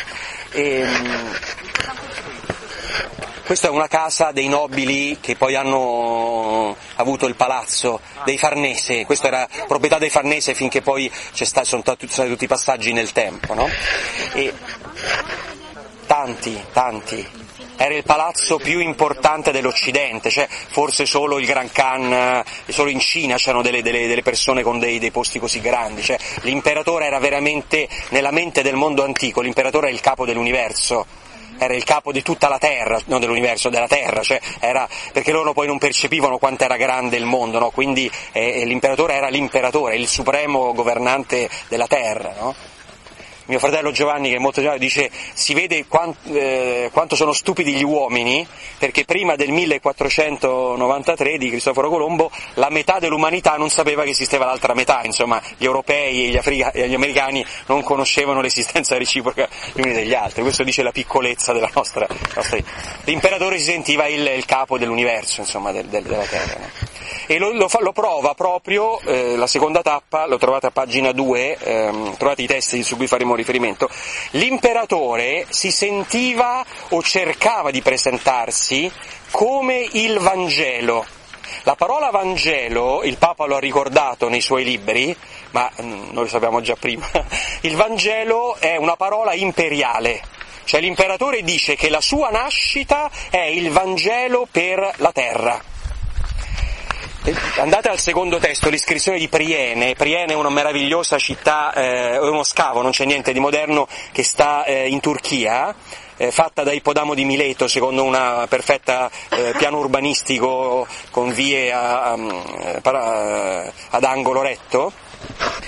Questa è una casa dei nobili che poi hanno avuto il palazzo dei Farnese, questa era proprietà dei Farnese finché poi sono stati tutti i passaggi nel tempo, no? E tanti. Era il palazzo più importante dell'Occidente, cioè forse solo il Gran Khan, solo in Cina c'erano delle persone con dei posti così grandi, cioè l'imperatore era veramente, nella mente del mondo antico, l'imperatore è il capo dell'universo. Era il capo di tutta la terra, non dell'universo, della terra, cioè era, perché loro poi non percepivano quanto era grande il mondo, no? Quindi l'imperatore era l'imperatore, il supremo governante della terra, no? Mio fratello Giovanni, che è molto giovane, dice: si vede quanto sono stupidi gli uomini, perché prima del 1493 di Cristoforo Colombo la metà dell'umanità non sapeva che esisteva l'altra metà, insomma gli europei e gli americani non conoscevano l'esistenza reciproca gli uni degli altri. Questo dice la piccolezza della nostra. L'imperatore si sentiva il capo dell'universo, insomma, della terra, no? E lo prova proprio, la seconda tappa, lo trovate a pagina 2, trovate i testi su cui faremo riferimento. L'imperatore si sentiva o cercava di presentarsi come il Vangelo. La parola Vangelo, il Papa lo ha ricordato nei suoi libri, ma noi lo sappiamo già prima, il Vangelo è una parola imperiale. Cioè l'imperatore dice che la sua nascita è il Vangelo per la terra. Andate al secondo testo, l'iscrizione di Priene. Priene è una meravigliosa città, uno scavo, non c'è niente di moderno, che sta in Turchia, fatta da Ippodamo di Mileto secondo un perfetta piano urbanistico con vie ad angolo retto.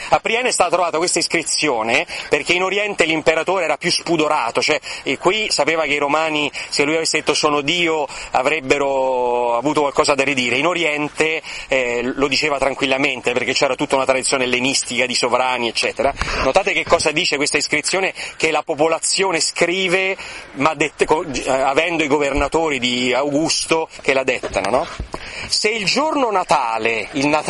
A Priene è stata trovata questa iscrizione perché in Oriente l'imperatore era più spudorato, cioè e qui sapeva che i romani, se lui avesse detto sono Dio, avrebbero avuto qualcosa da ridire. In Oriente lo diceva tranquillamente perché c'era tutta una tradizione ellenistica di sovrani, eccetera. Notate che cosa dice questa iscrizione, che la popolazione scrive avendo i governatori di Augusto che la dettano, no? Se il giorno Natale,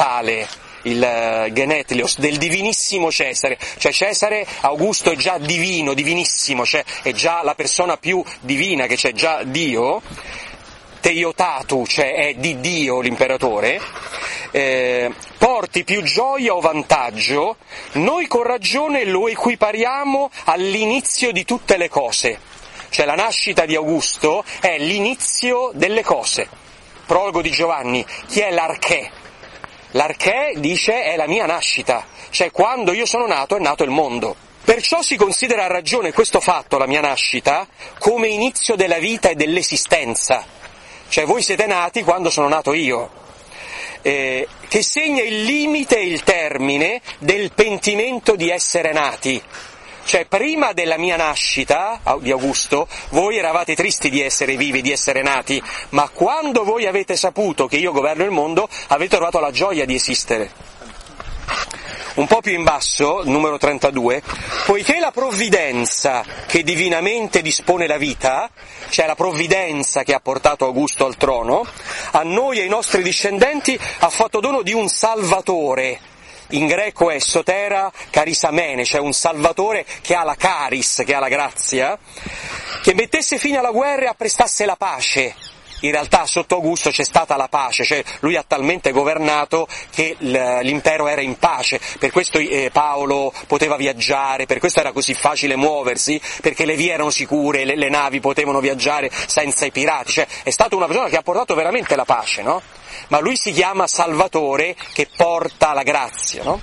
il Genetlios del divinissimo Cesare, cioè Cesare Augusto è già divino, divinissimo, cioè è già la persona più divina, che c'è già Dio, Teiotatu, cioè è di Dio l'imperatore, porti più gioia o vantaggio, noi con ragione lo equipariamo all'inizio di tutte le cose, cioè la nascita di Augusto è l'inizio delle cose. Prologo di Giovanni, chi è l'archè? L'archè, dice, è la mia nascita, cioè quando io sono nato è nato il mondo. Perciò si considera a ragione questo fatto, la mia nascita, come inizio della vita e dell'esistenza, cioè voi siete nati quando sono nato io, che segna il limite e il termine del pentimento di essere nati. Cioè prima della mia nascita, di Augusto, voi eravate tristi di essere vivi, di essere nati, ma quando voi avete saputo che io governo il mondo, avete trovato la gioia di esistere. Un po' più in basso, numero 32, poiché la provvidenza che divinamente dispone la vita, cioè la provvidenza che ha portato Augusto al trono, a noi e ai nostri discendenti ha fatto dono di un Salvatore. In greco è sotera carisamene, cioè un salvatore che ha la caris, che ha la grazia, che mettesse fine alla guerra e apprestasse la pace. In realtà sotto Augusto c'è stata la pace, cioè lui ha talmente governato che l'impero era in pace, per questo Paolo poteva viaggiare, per questo era così facile muoversi, perché le vie erano sicure, le navi potevano viaggiare senza i pirati, cioè è stata una persona che ha portato veramente la pace, no? Ma lui si chiama Salvatore che porta la grazia, no?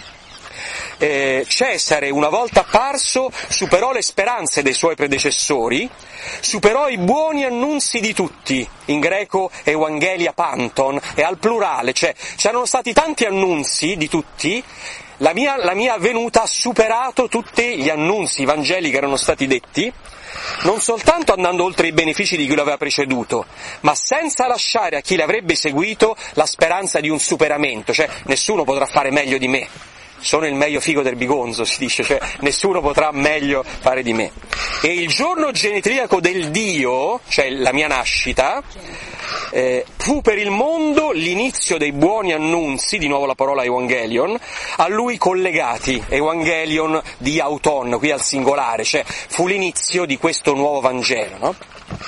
Cesare, una volta apparso, superò le speranze dei suoi predecessori, superò i buoni annunzi di tutti, in greco Evangelia Panton, e al plurale, cioè c'erano stati tanti annunzi di tutti, la mia venuta ha superato tutti gli annunzi, i Vangeli che erano stati detti, non soltanto andando oltre i benefici di chi lo aveva preceduto, ma senza lasciare a chi l'avrebbe seguito la speranza di un superamento, cioè nessuno potrà fare meglio di me. Sono il meglio figo del bigonzo, si dice, cioè nessuno potrà meglio fare di me. E il giorno genetriaco del Dio, cioè la mia nascita, fu per il mondo l'inizio dei buoni annunzi, di nuovo la parola Evangelion, a lui collegati, Evangelion di auton, qui al singolare, cioè fu l'inizio di questo nuovo Vangelo, no?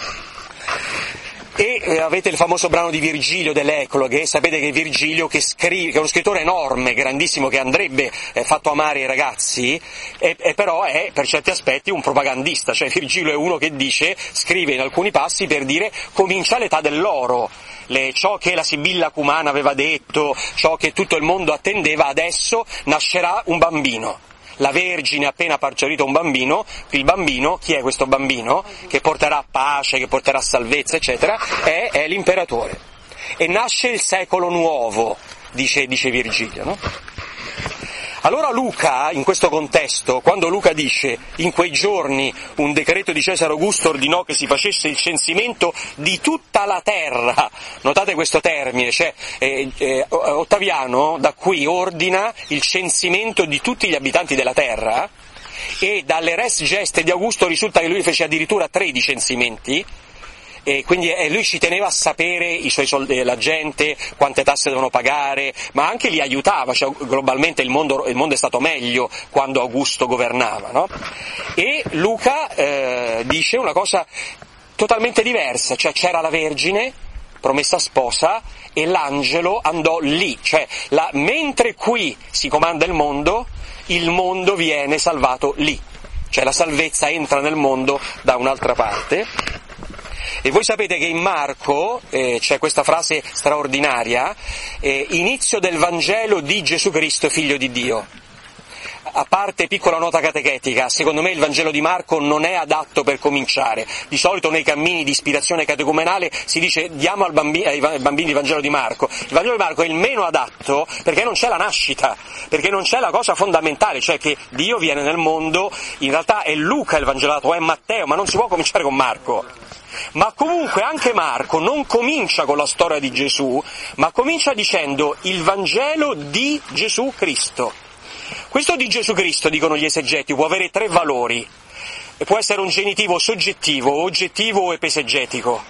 E avete il famoso brano di Virgilio delle Ecloghe, sapete che Virgilio che è uno scrittore enorme, grandissimo, che andrebbe fatto amare ai ragazzi, però è per certi aspetti un propagandista, cioè Virgilio è uno che scrive in alcuni passi per dire comincia l'età dell'oro, ciò che la Sibilla Cumana aveva detto, ciò che tutto il mondo attendeva, adesso nascerà un bambino. La Vergine ha appena partorito un bambino, il bambino, chi è questo bambino? Che porterà pace, che porterà salvezza, eccetera, è l'imperatore. E nasce il secolo nuovo, dice Virgilio, no? Allora Luca, in questo contesto, quando Luca dice in quei giorni un decreto di Cesare Augusto ordinò che si facesse il censimento di tutta la terra, notate questo termine, cioè Ottaviano da qui ordina il censimento di tutti gli abitanti della terra, e dalle res geste di Augusto risulta che lui fece addirittura 13 censimenti, e quindi lui ci teneva a sapere i suoi soldi, la gente, quante tasse devono pagare, ma anche li aiutava, cioè globalmente il mondo è stato meglio quando Augusto governava, no? E Luca dice una cosa totalmente diversa, cioè c'era la Vergine, promessa sposa, e l'angelo andò lì, cioè mentre qui si comanda il mondo viene salvato lì, cioè la salvezza entra nel mondo da un'altra parte. E voi sapete che in Marco c'è questa frase straordinaria, inizio del Vangelo di Gesù Cristo, figlio di Dio. a parte piccola nota catechetica, secondo me il Vangelo di Marco non è adatto per cominciare. Di solito nei cammini di ispirazione catecumenale si dice diamo ai bambini il Vangelo di Marco. Il Vangelo di Marco è il meno adatto perché non c'è la nascita, perché non c'è la cosa fondamentale, cioè che Dio viene nel mondo. In realtà è Luca il Vangelato, o è Matteo, ma non si può cominciare con Marco. Ma comunque anche Marco non comincia con la storia di Gesù, ma comincia dicendo il Vangelo di Gesù Cristo. Questo di Gesù Cristo, dicono gli esegeti, può avere 3 valori. Può essere un genitivo soggettivo, oggettivo o epesegetico.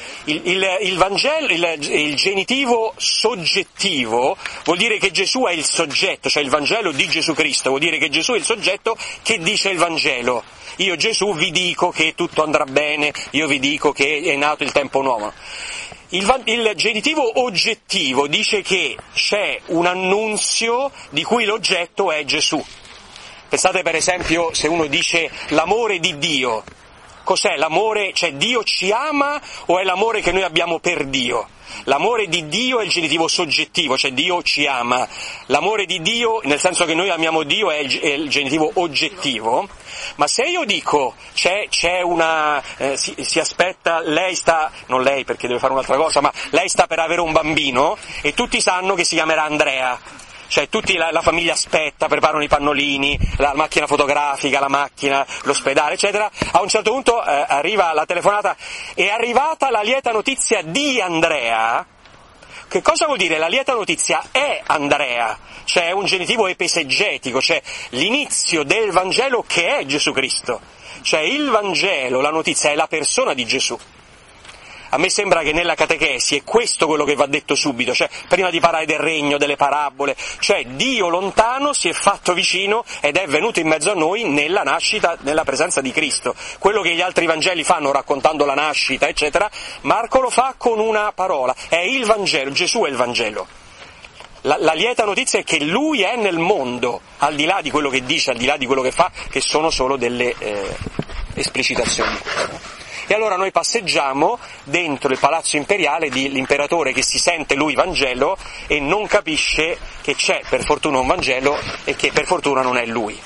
Il genitivo soggettivo vuol dire che Gesù è il soggetto, cioè il Vangelo di Gesù Cristo, vuol dire che Gesù è il soggetto che dice il Vangelo. Io Gesù vi dico che tutto andrà bene, io vi dico che è nato il tempo nuovo. Il genitivo oggettivo dice che c'è un annunzio di cui l'oggetto è Gesù. Pensate per esempio se uno dice l'amore di Dio. Cos'è l'amore? Cioè Dio ci ama o è l'amore che noi abbiamo per Dio? L'amore di Dio è il genitivo soggettivo, cioè Dio ci ama. L'amore di Dio, nel senso che noi amiamo Dio, è il genitivo oggettivo. Ma se io dico c'è una si aspetta, lei sta, non lei perché deve fare un'altra cosa, ma lei sta per avere un bambino e tutti sanno che si chiamerà Andrea. Cioè la famiglia aspetta, preparano i pannolini, la macchina fotografica, la macchina, l'ospedale, eccetera. A un certo punto arriva la telefonata, è arrivata la lieta notizia di Andrea. Che cosa vuol dire? La lieta notizia è Andrea, cioè è un genitivo epesegetico, cioè l'inizio del Vangelo che è Gesù Cristo. Cioè il Vangelo, la notizia, è la persona di Gesù. A me sembra che nella catechesi è questo quello che va detto subito, cioè prima di parlare del regno, delle parabole, cioè Dio lontano si è fatto vicino ed è venuto in mezzo a noi nella nascita, nella presenza di Cristo. Quello che gli altri Vangeli fanno raccontando la nascita, eccetera, Marco lo fa con una parola, è il Vangelo, Gesù è il Vangelo. La lieta notizia è che Lui è nel mondo, al di là di quello che dice, al di là di quello che fa, che sono solo delle esplicitazioni. E allora noi passeggiamo dentro il palazzo imperiale dell'imperatore che si sente lui Vangelo e non capisce che c'è per fortuna un Vangelo e che per fortuna non è lui.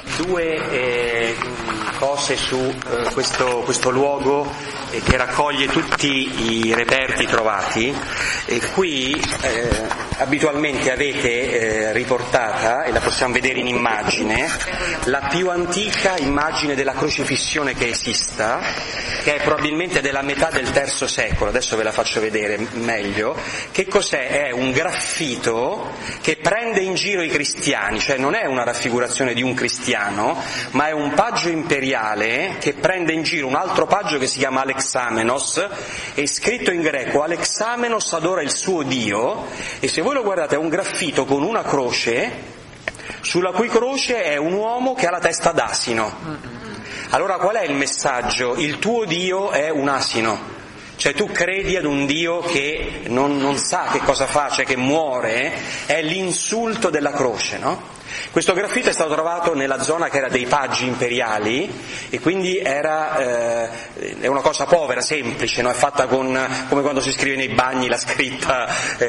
2 cose su questo luogo che raccoglie tutti i reperti trovati. E qui abitualmente avete riportata, e la possiamo vedere in immagine, la più antica immagine della crocifissione che esista, che è probabilmente della metà del III secolo, adesso ve la faccio vedere meglio. Che cos'è? È un graffito che prende in giro i cristiani, cioè non è una raffigurazione di un cristiano, ma è un paggio imperiale che prende in giro un altro paggio che si chiama Alexamenos, è scritto in greco, Alexamenos adora il suo Dio, e se voi lo guardate è un graffito con una croce, sulla cui croce è un uomo che ha la testa d'asino. Allora qual è il messaggio? Il tuo Dio è un asino. Cioè tu credi ad un Dio che non sa che cosa fa, cioè che muore, è l'insulto della croce, no? Questo graffito è stato trovato nella zona che era dei paggi imperiali e quindi è una cosa povera, semplice, no? È fatta come quando si scrive nei bagni la scritta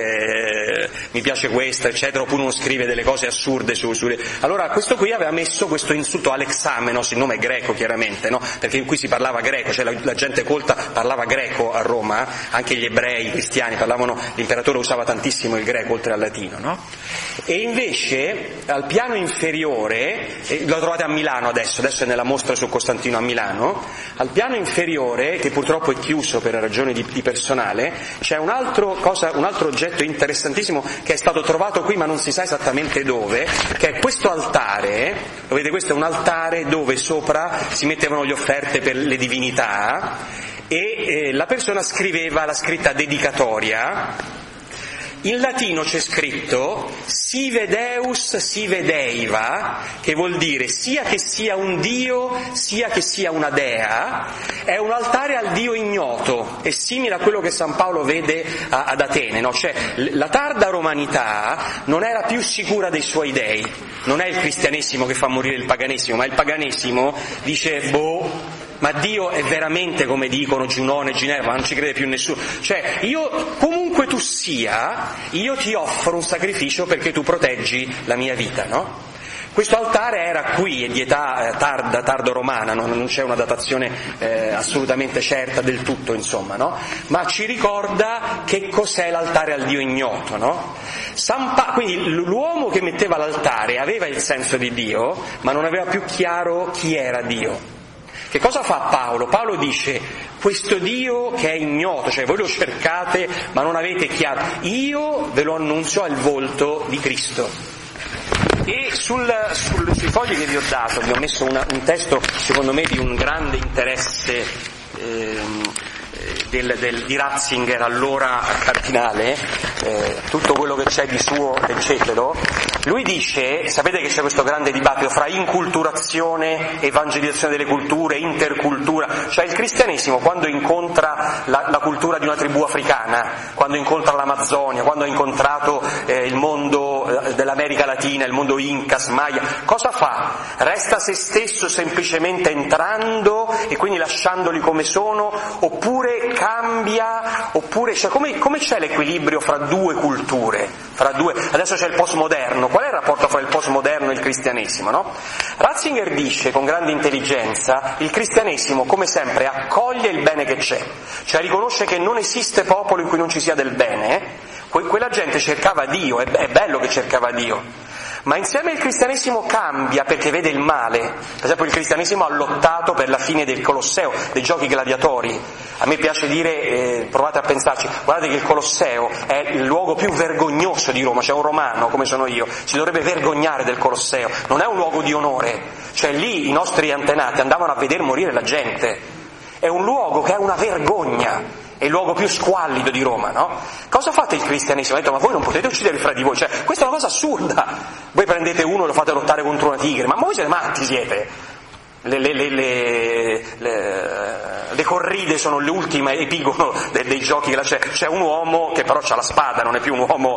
mi piace questa, eccetera, oppure uno scrive delle cose assurde Allora questo qui aveva messo questo insulto Alexamenos, il nome è greco chiaramente, no? Perché qui si parlava greco, cioè la gente colta parlava greco a Roma, anche gli ebrei, i cristiani l'imperatore usava tantissimo il greco oltre al latino, no? E invece al piano inferiore, lo trovate a Milano adesso è nella mostra su Costantino a Milano, al piano inferiore, che purtroppo è chiuso per ragioni di personale, c'è un altro oggetto interessantissimo che è stato trovato qui ma non si sa esattamente dove, che è questo altare. Lo vedete, questo è un altare dove sopra si mettevano le offerte per le divinità e la persona scriveva la scritta dedicatoria. In latino c'è scritto sive Deus sive Deiva, che vuol dire sia che sia un dio sia che sia una dea. È un altare al dio ignoto, è simile a quello che San Paolo vede ad Atene, no? Cioè la tarda romanità non era più sicura dei suoi dei, non è il cristianesimo che fa morire il paganesimo, ma il paganesimo dice ma Dio è veramente come dicono Giunone, Ginevra, non ci crede più nessuno. Cioè, comunque tu sia, io ti offro un sacrificio perché tu proteggi la mia vita, no? Questo altare era qui, è di età tardo-romana, non c'è una datazione assolutamente certa del tutto, insomma, no? Ma ci ricorda che cos'è l'altare al Dio ignoto, no? Quindi l'uomo che metteva l'altare aveva il senso di Dio, ma non aveva più chiaro chi era Dio. Che cosa fa Paolo? Paolo dice: questo Dio che è ignoto, cioè voi lo cercate ma non avete chiaro, io ve lo annunzio al volto di Cristo. E sui fogli che vi ho dato vi ho messo un testo secondo me di un grande interesse di Ratzinger, allora cardinale, tutto quello che c'è di suo leggetelo. Lui dice, sapete che c'è questo grande dibattito fra inculturazione, evangelizzazione delle culture, intercultura, cioè il cristianesimo quando incontra la cultura di una tribù africana, quando incontra l'Amazzonia, quando ha incontrato il mondo dell'America Latina, il mondo Incas, Maya, cosa fa? Resta se stesso semplicemente entrando e quindi lasciandoli come sono, oppure cambia, oppure cioè, come c'è l'equilibrio fra due culture? Adesso c'è il postmoderno, qual è il rapporto fra il postmoderno e il cristianesimo, no? Ratzinger dice con grande intelligenza: il cristianesimo come sempre accoglie il bene che c'è, cioè riconosce che non esiste popolo in cui non ci sia del bene. Quella gente cercava Dio, è bello che cercava Dio, ma insieme il cristianesimo cambia perché vede il male. Per esempio il cristianesimo ha lottato per la fine del Colosseo, dei giochi gladiatori. A me piace dire, provate a pensarci, guardate che il Colosseo è il luogo più vergognoso di Roma, c'è un romano come sono io, si dovrebbe vergognare del Colosseo, non è un luogo di onore, cioè lì i nostri antenati andavano a vedere morire la gente, è un luogo che è una vergogna. È il luogo più squallido di Roma, no? Cosa fate il cristianesimo? Ha detto: ma voi non potete uccidervi fra di voi, cioè questa è una cosa assurda. Voi prendete uno e lo fate lottare contro una tigre, ma voi siete matti, siete? Le corride sono l'ultima epigono dei giochi che c'è un uomo che però c'ha la spada, non è più un uomo,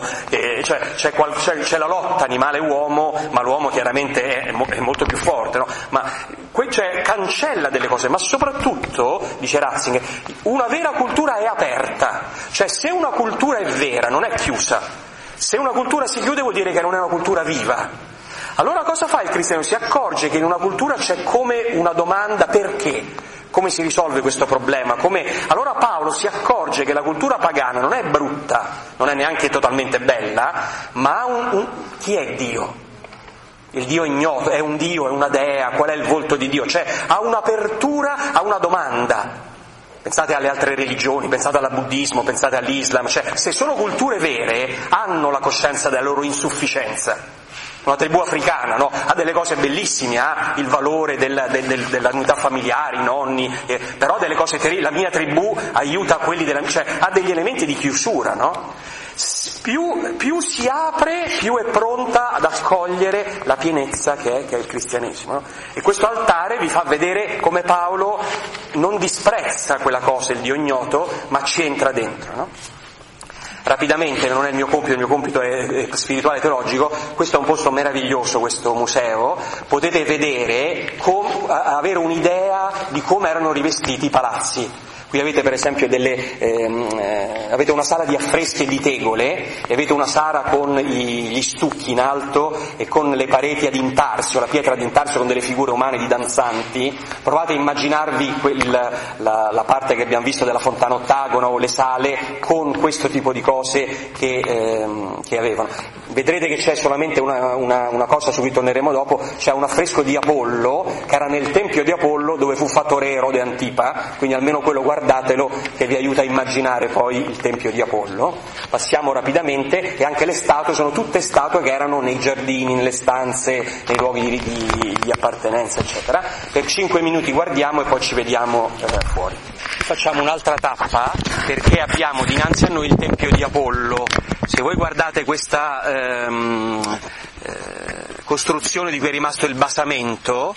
c'è la lotta animale-uomo, ma l'uomo chiaramente è molto più forte, no? Ma cancella delle cose, ma soprattutto, dice Ratzinger, una vera cultura è aperta, cioè se una cultura è vera non è chiusa, se una cultura si chiude vuol dire che non è una cultura viva. Allora cosa fa il cristiano? Si accorge che in una cultura c'è come una domanda: perché? Come si risolve questo problema? Allora Paolo si accorge che la cultura pagana non è brutta, non è neanche totalmente bella, ma ha chi è Dio? Il Dio ignoto, è un Dio, è una dea, qual è il volto di Dio? Cioè ha un'apertura a una domanda. Pensate alle altre religioni, pensate al buddismo, pensate all'Islam, cioè se sono culture vere hanno la coscienza della loro insufficienza. Una tribù africana, no? Ha delle cose bellissime, ha il valore dell'unità familiare, i nonni, però delle cose terribili. La mia tribù aiuta quelli cioè ha degli elementi di chiusura, no? Più si apre, più è pronta ad accogliere la pienezza che è il cristianesimo, no? E questo altare vi fa vedere come Paolo non disprezza quella cosa, il Dio ignoto, ma ci entra dentro, no? Rapidamente, non è il mio compito è spirituale teologico, questo è un posto meraviglioso, questo museo, potete vedere, avere un'idea di come erano rivestiti i palazzi. Qui avete per esempio avete una sala di affreschi e di tegole, e avete una sala con gli stucchi in alto e con le pareti ad intarsio, la pietra ad intarsio con delle figure umane di danzanti. Provate a immaginarvi la parte che abbiamo visto della fontana ottagona o le sale con questo tipo di cose che avevano. Vedrete che c'è solamente una cosa, su cui torneremo dopo, c'è un affresco di Apollo che era nel tempio di Apollo dove fu fatto re Erode Antipa, quindi almeno quello guardatelo che vi aiuta a immaginare poi il tempio di Apollo. Passiamo rapidamente, e anche le statue sono tutte statue che erano nei giardini, nelle stanze, nei luoghi di appartenenza, eccetera. Per 5 minuti guardiamo e poi ci vediamo fuori. Facciamo un'altra tappa perché abbiamo dinanzi a noi il tempio di Apollo. Se voi guardate questa costruzione di cui è rimasto il basamento,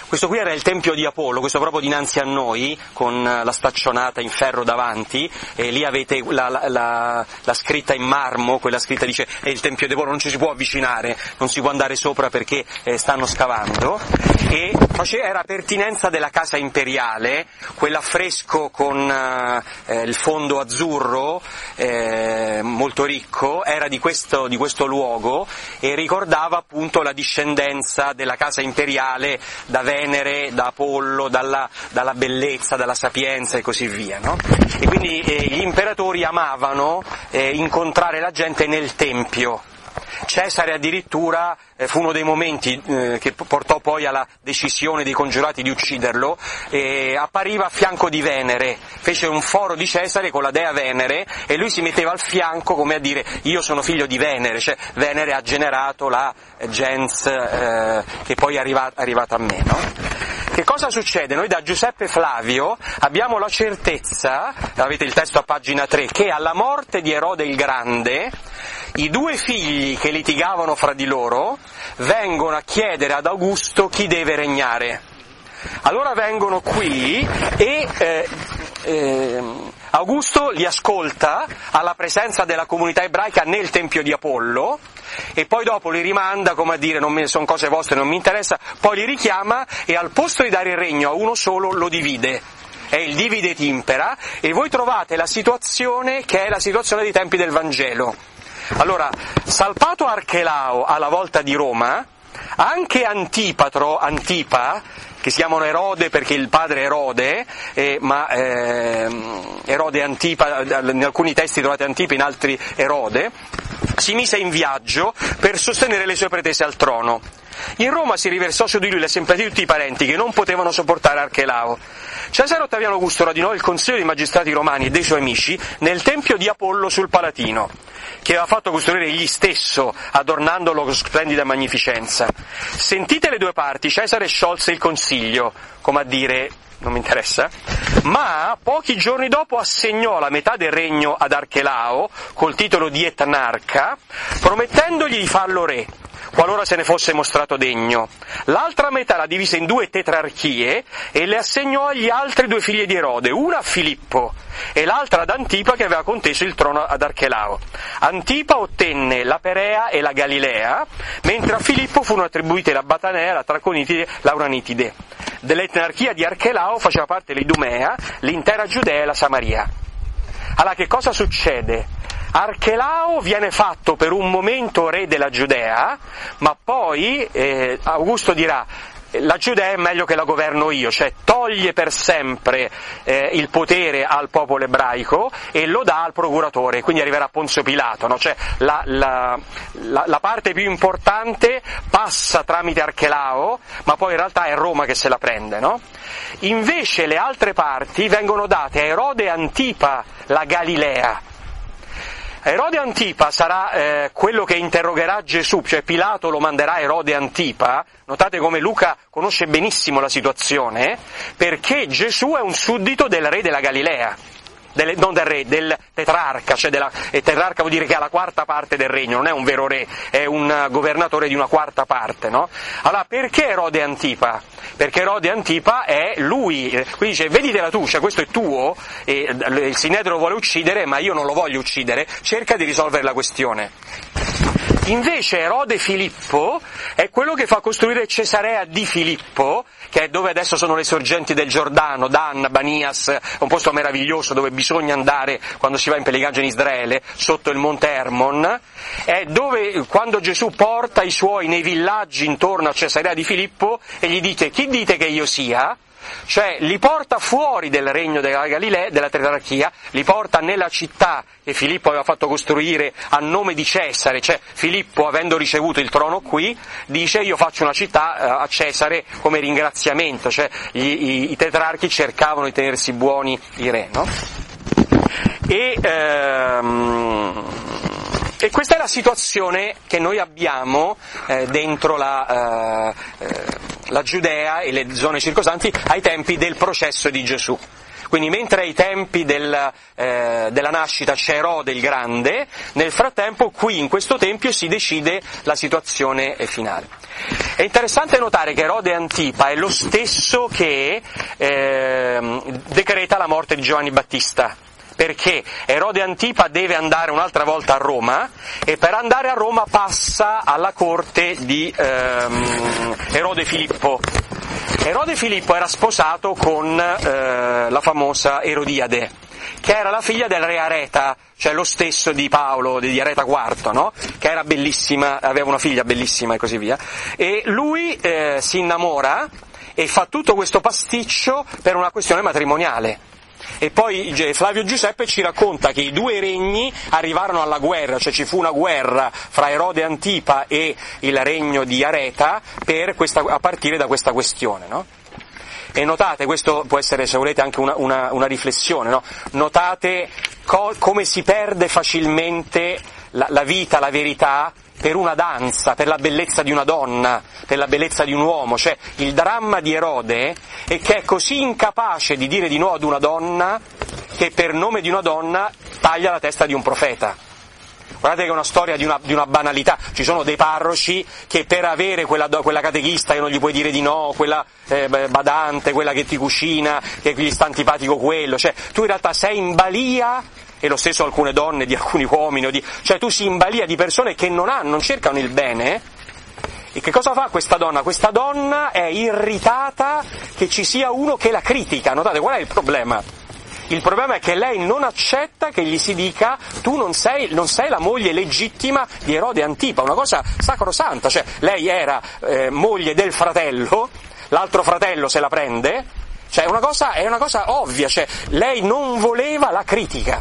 Questo qui era il tempio di Apollo, questo proprio dinanzi a noi, con la staccionata in ferro davanti, e lì avete la scritta in marmo, quella scritta dice è il tempio di Apollo, non ci si può avvicinare, non si può andare sopra perché stanno scavando, e era pertinenza della casa imperiale, quell'affresco con il fondo azzurro, molto ricco, era di questo luogo e ricordava appunto la discendenza della casa imperiale da Venere, da Apollo, dalla bellezza, dalla sapienza e così via, no? E quindi gli imperatori amavano incontrare la gente nel tempio. Cesare addirittura fu uno dei momenti che portò poi alla decisione dei congiurati di ucciderlo, appariva a fianco di Venere, fece un foro di Cesare con la dea Venere e lui si metteva al fianco come a dire io sono figlio di Venere, cioè Venere ha generato la gens che poi è arrivata a me, no? Che cosa succede? Noi da Giuseppe Flavio abbiamo la certezza, avete il testo a pagina 3, che alla morte di Erode il Grande i due figli che litigavano fra di loro vengono a chiedere ad Augusto chi deve regnare. Allora vengono qui e Augusto li ascolta alla presenza della comunità ebraica nel tempio di Apollo e poi dopo li rimanda come a dire sono cose vostre, non mi interessa, poi li richiama e al posto di dare il regno a uno solo lo divide. È il divide et impera e voi trovate la situazione che è la situazione dei tempi del Vangelo. Allora, salpato Archelao alla volta di Roma, anche Antipa, che si chiamano Erode perché il padre è Erode, ma Erode e Antipa, in alcuni testi trovate Antipa, in altri Erode, si mise in viaggio per sostenere le sue pretese al trono. In Roma si riversò su di lui la simpatia di tutti i parenti che non potevano sopportare Archelao. Cesare Ottaviano Augusto radunò il consiglio dei magistrati romani e dei suoi amici nel tempio di Apollo sul Palatino, che aveva fatto costruire egli stesso, adornandolo con splendida magnificenza. Sentite le due parti, Cesare sciolse il consiglio, come a dire non mi interessa, ma pochi giorni dopo assegnò la metà del regno ad Archelao col titolo di etnarca, promettendogli di farlo re, qualora se ne fosse mostrato degno. L'altra metà la divise in 2 tetrarchie e le assegnò agli altri 2 figli di Erode, una a Filippo e l'altra ad Antipa che aveva conteso il trono ad Archelao. Antipa ottenne la Perea e la Galilea, mentre a Filippo furono attribuite la Batanea, la Traconitide, l'Auranitide. Dell'etnarchia di Archelao faceva parte l'Idumea, l'intera Giudea e la Samaria. Allora che cosa succede? Archelao viene fatto per un momento re della Giudea, ma poi Augusto dirà la Giudea è meglio che la governo io, cioè toglie per sempre il potere al popolo ebraico e lo dà al procuratore, quindi arriverà Ponzio Pilato, no? Cioè la parte più importante passa tramite Archelao, ma poi in realtà è Roma che se la prende, no? Invece le altre parti vengono date a Erode Antipa, la Galilea. Erode Antipa sarà quello che interrogherà Gesù, cioè Pilato lo manderà a Erode Antipa. Notate come Luca conosce benissimo la situazione, perché Gesù è un suddito del re della Galilea, non del re, del tetrarca, cioè e tetrarca vuol dire che ha la quarta parte del regno, non è un vero re, è un governatore di una quarta parte, no? Allora, perché Erode Antipa? Perché Erode Antipa è lui, quindi dice, veditela tu, cioè questo è tuo, e il Sinedrio lo vuole uccidere, ma io non lo voglio uccidere, cerca di risolvere la questione. Invece Erode Filippo è quello che fa costruire Cesarea di Filippo, che è dove adesso sono le sorgenti del Giordano, Dan, Banias, un posto meraviglioso dove bisogna andare quando si va in pellegrinaggio in Israele, sotto il monte Hermon, è dove quando Gesù porta i suoi nei villaggi intorno a Cesarea di Filippo e gli dite chi dite che io sia? Cioè li porta fuori del regno della Galilea, della tetrarchia, li porta nella città che Filippo aveva fatto costruire a nome di Cesare, cioè Filippo avendo ricevuto il trono qui dice io faccio una città a Cesare come ringraziamento, cioè i tetrarchi cercavano di tenersi buoni i re, no? E questa è la situazione che noi abbiamo dentro la Giudea e le zone circostanti ai tempi del processo di Gesù. Quindi mentre ai tempi della nascita c'è Erode il Grande, nel frattempo qui in questo tempio si decide la situazione finale. È interessante notare che Erode Antipa è lo stesso che decreta la morte di Giovanni Battista, perché Erode Antipa deve andare un'altra volta a Roma e per andare a Roma passa alla corte di Erode Filippo. Erode Filippo era sposato con la famosa Erodiade, che era la figlia del re Areta, cioè lo stesso di Paolo, di Areta IV, no? Che era bellissima, aveva una figlia bellissima e così via. E lui si innamora e fa tutto questo pasticcio per una questione matrimoniale. E poi Flavio Giuseppe ci racconta che i due regni arrivarono alla guerra, cioè ci fu una guerra fra Erode Antipa e il regno di Areta a partire da questa questione, no? E notate, questo può essere, se volete, anche una riflessione, no? Notate come si perde facilmente la vita, la verità, per una danza, per la bellezza di una donna, per la bellezza di un uomo. Cioè, il dramma di Erode è che è così incapace di dire di no ad una donna che per nome di una donna taglia la testa di un profeta. Guardate che è una storia di una banalità. Ci sono dei parroci che per avere quella catechista che non gli puoi dire di no, quella badante, quella che ti cucina, che gli sta antipatico quello, cioè tu in realtà sei in balia, e lo stesso alcune donne, di alcuni uomini, cioè tu sei in balia di persone che non cercano il bene. E che cosa fa questa donna? Questa donna è irritata che ci sia uno che la critica. Notate, qual è il problema? Il problema è che lei non accetta che gli si dica tu non sei la moglie legittima di Erode Antipa, una cosa sacrosanta, cioè lei era moglie del fratello, l'altro fratello se la prende, cioè è una cosa ovvia, cioè lei non voleva la critica.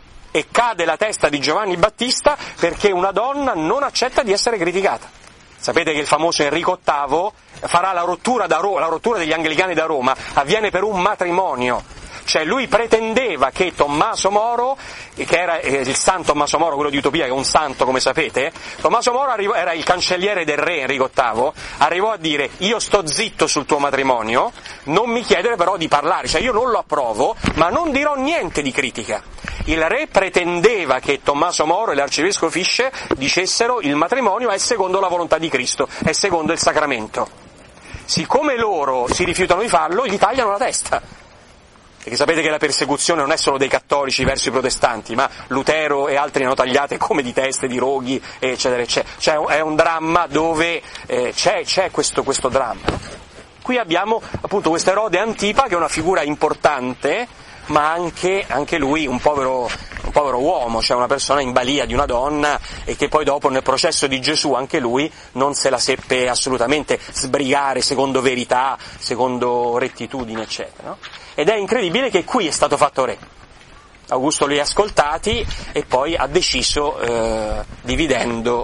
E cade la testa di Giovanni Battista perché una donna non accetta di essere criticata. Sapete che il famoso Enrico VIII farà la rottura degli anglicani da Roma, avviene per un matrimonio. Cioè lui pretendeva che Tommaso Moro, che era il San Tommaso Moro, quello di Utopia, che è un santo come sapete, Tommaso Moro era il cancelliere del re Enrico VIII, arrivò a dire io sto zitto sul tuo matrimonio, non mi chiedere però di parlare, cioè io non lo approvo, ma non dirò niente di critica. Il re pretendeva che Tommaso Moro e l'arcivescovo Fisce dicessero il matrimonio è secondo la volontà di Cristo, è secondo il sacramento. Siccome loro si rifiutano di farlo, gli tagliano la testa. Perché sapete che la persecuzione non è solo dei cattolici verso i protestanti, ma Lutero e altri ne hanno tagliate come di teste, di roghi, eccetera, eccetera. Cioè è un dramma dove c'è questo dramma. Qui abbiamo appunto questo Erode Antipa, che è una figura importante, ma anche lui un povero uomo, cioè una persona in balia di una donna, e che poi dopo nel processo di Gesù anche lui non se la seppe assolutamente sbrigare secondo verità, secondo rettitudine, eccetera, no? Ed è incredibile che qui è stato fatto re. Augusto li ha ascoltati e poi ha deciso dividendo.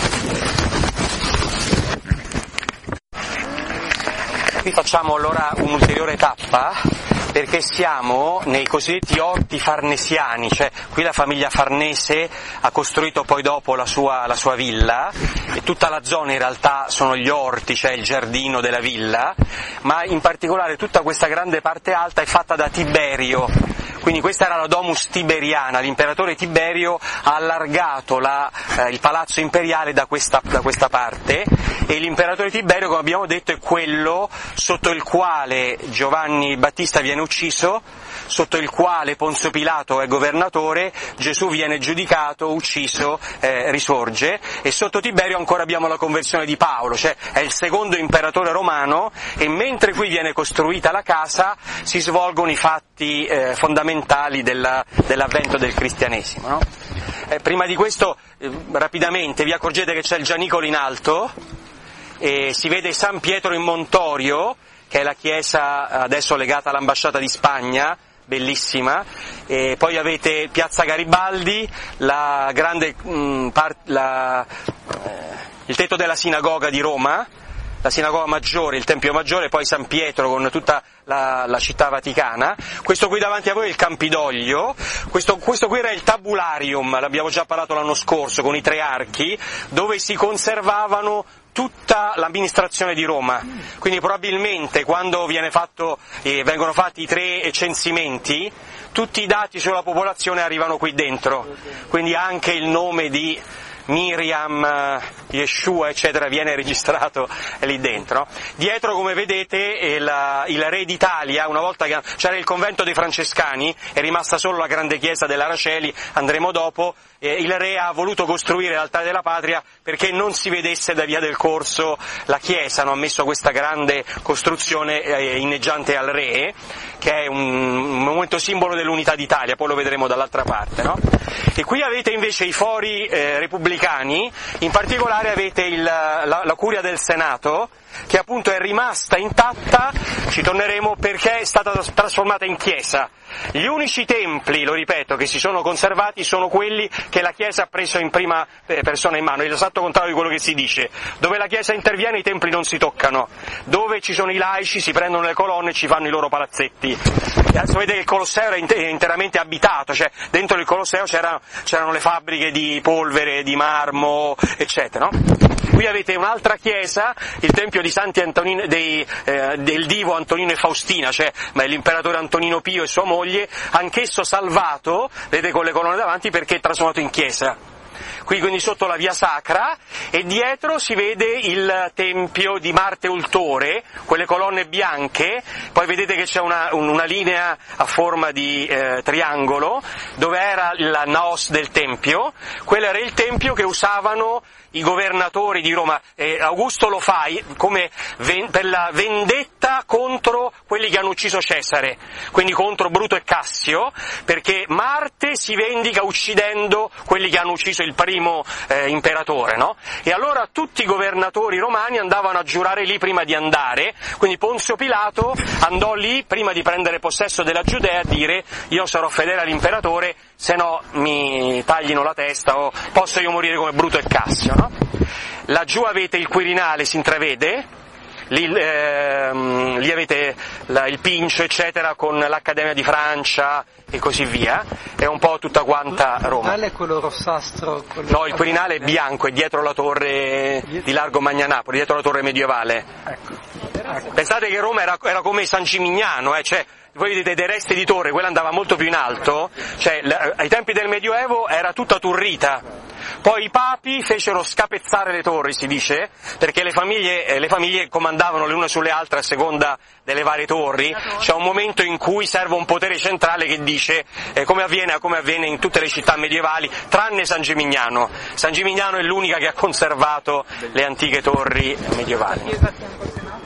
Qui facciamo allora un'ulteriore tappa, perché siamo nei cosiddetti orti farnesiani, cioè qui la famiglia Farnese ha costruito poi dopo la sua villa, e tutta la zona in realtà sono gli orti, cioè il giardino della villa, ma in particolare tutta questa grande parte alta è fatta da Tiberio. Quindi questa era la Domus Tiberiana, l'imperatore Tiberio ha allargato il palazzo imperiale da questa parte, e l'imperatore Tiberio, come abbiamo detto, è quello sotto il quale Giovanni Battista viene ucciso, sotto il quale Ponzio Pilato è governatore, Gesù viene giudicato, ucciso, risorge, e sotto Tiberio ancora abbiamo la conversione di Paolo, cioè è il secondo imperatore romano, e mentre qui viene costruita la casa si svolgono i fatti fondamentali dell'avvento del cristianesimo, no? Prima di questo, rapidamente, vi accorgete che c'è il Gianicolo in alto, e si vede San Pietro in Montorio, che è la chiesa adesso legata all'ambasciata di Spagna, bellissima, e poi avete Piazza Garibaldi, il tetto della sinagoga di Roma, la sinagoga maggiore, il Tempio maggiore, poi San Pietro con tutta la città vaticana. Questo qui davanti a voi è il Campidoglio, questo qui era il Tabularium, l'abbiamo già parlato l'anno scorso, con i 3 archi, dove si conservavano tutta l'amministrazione di Roma. Quindi probabilmente quando vengono fatti i 3 censimenti, tutti i dati sulla popolazione arrivano qui dentro, quindi anche il nome di Miriam, Yeshua, eccetera, viene registrato lì dentro. Dietro, come vedete, il re d'Italia, una volta che c'era il convento dei Francescani, è rimasta solo la grande chiesa dell'Araceli, andremo dopo, il re ha voluto costruire l'altare della patria perché non si vedesse da via del Corso la chiesa, ha messo questa grande costruzione inneggiante al re, che è un monumento simbolo dell'unità d'Italia, poi lo vedremo dall'altra parte, no? E qui avete invece i fori repubblicani, in particolare avete la curia del Senato, che appunto è rimasta intatta, ci torneremo, perché è stata trasformata in chiesa. Gli unici templi, lo ripeto, che si sono conservati sono quelli che la Chiesa ha preso in prima persona in mano, è l'esatto contrario di quello che si dice. Dove la Chiesa interviene i templi non si toccano, dove ci sono i laici si prendono le colonne e ci fanno i loro palazzetti. E adesso vedete che il Colosseo era interamente abitato, cioè dentro il Colosseo c'erano le fabbriche di polvere, di marmo, eccetera, no? Qui avete un'altra chiesa, il tempio di Santi Antonino, del divo Antonino e Faustina, cioè l'imperatore Antonino Pio e sua moglie, anch'esso salvato, vedete con le colonne davanti, perché è trasformato in chiesa. Qui quindi sotto la via Sacra, e dietro si vede il tempio di Marte Ultore, quelle colonne bianche, poi vedete che c'è una linea a forma di triangolo, dove era il naos del tempio. Quello era il tempio che usavano i governatori di Roma. Augusto lo fa come per la vendetta contro quelli che hanno ucciso Cesare, quindi contro Bruto e Cassio, perché Marte si vendica uccidendo quelli che hanno ucciso il primo imperatore, no? E allora tutti i governatori romani andavano a giurare lì prima di andare, quindi Ponzio Pilato andò lì prima di prendere possesso della Giudea a dire: io sarò fedele all'imperatore, se no mi taglino la testa, o posso io morire come Bruto e Cassio, no? Laggiù avete il Quirinale, si intravede, lì avete il Pincio, eccetera, con l'Accademia di Francia e così via, è un po' tutta quanta Roma. Il Quirinale è quello rossastro? No, il Quirinale è bianco, è dietro la torre di Largo Magnanapoli, dietro la torre medievale. Ecco. Pensate che Roma era come San Gimignano, cioè voi vedete dei resti di torre, quella andava molto più in alto, cioè ai tempi del Medioevo era tutta turrita. Poi i papi fecero scapezzare le torri, si dice, perché le famiglie comandavano le une sulle altre a seconda delle varie torri. C'è un momento in cui serve un potere centrale che dice, come avviene in tutte le città medievali, tranne San Gimignano. San Gimignano è l'unica che ha conservato le antiche torri medievali.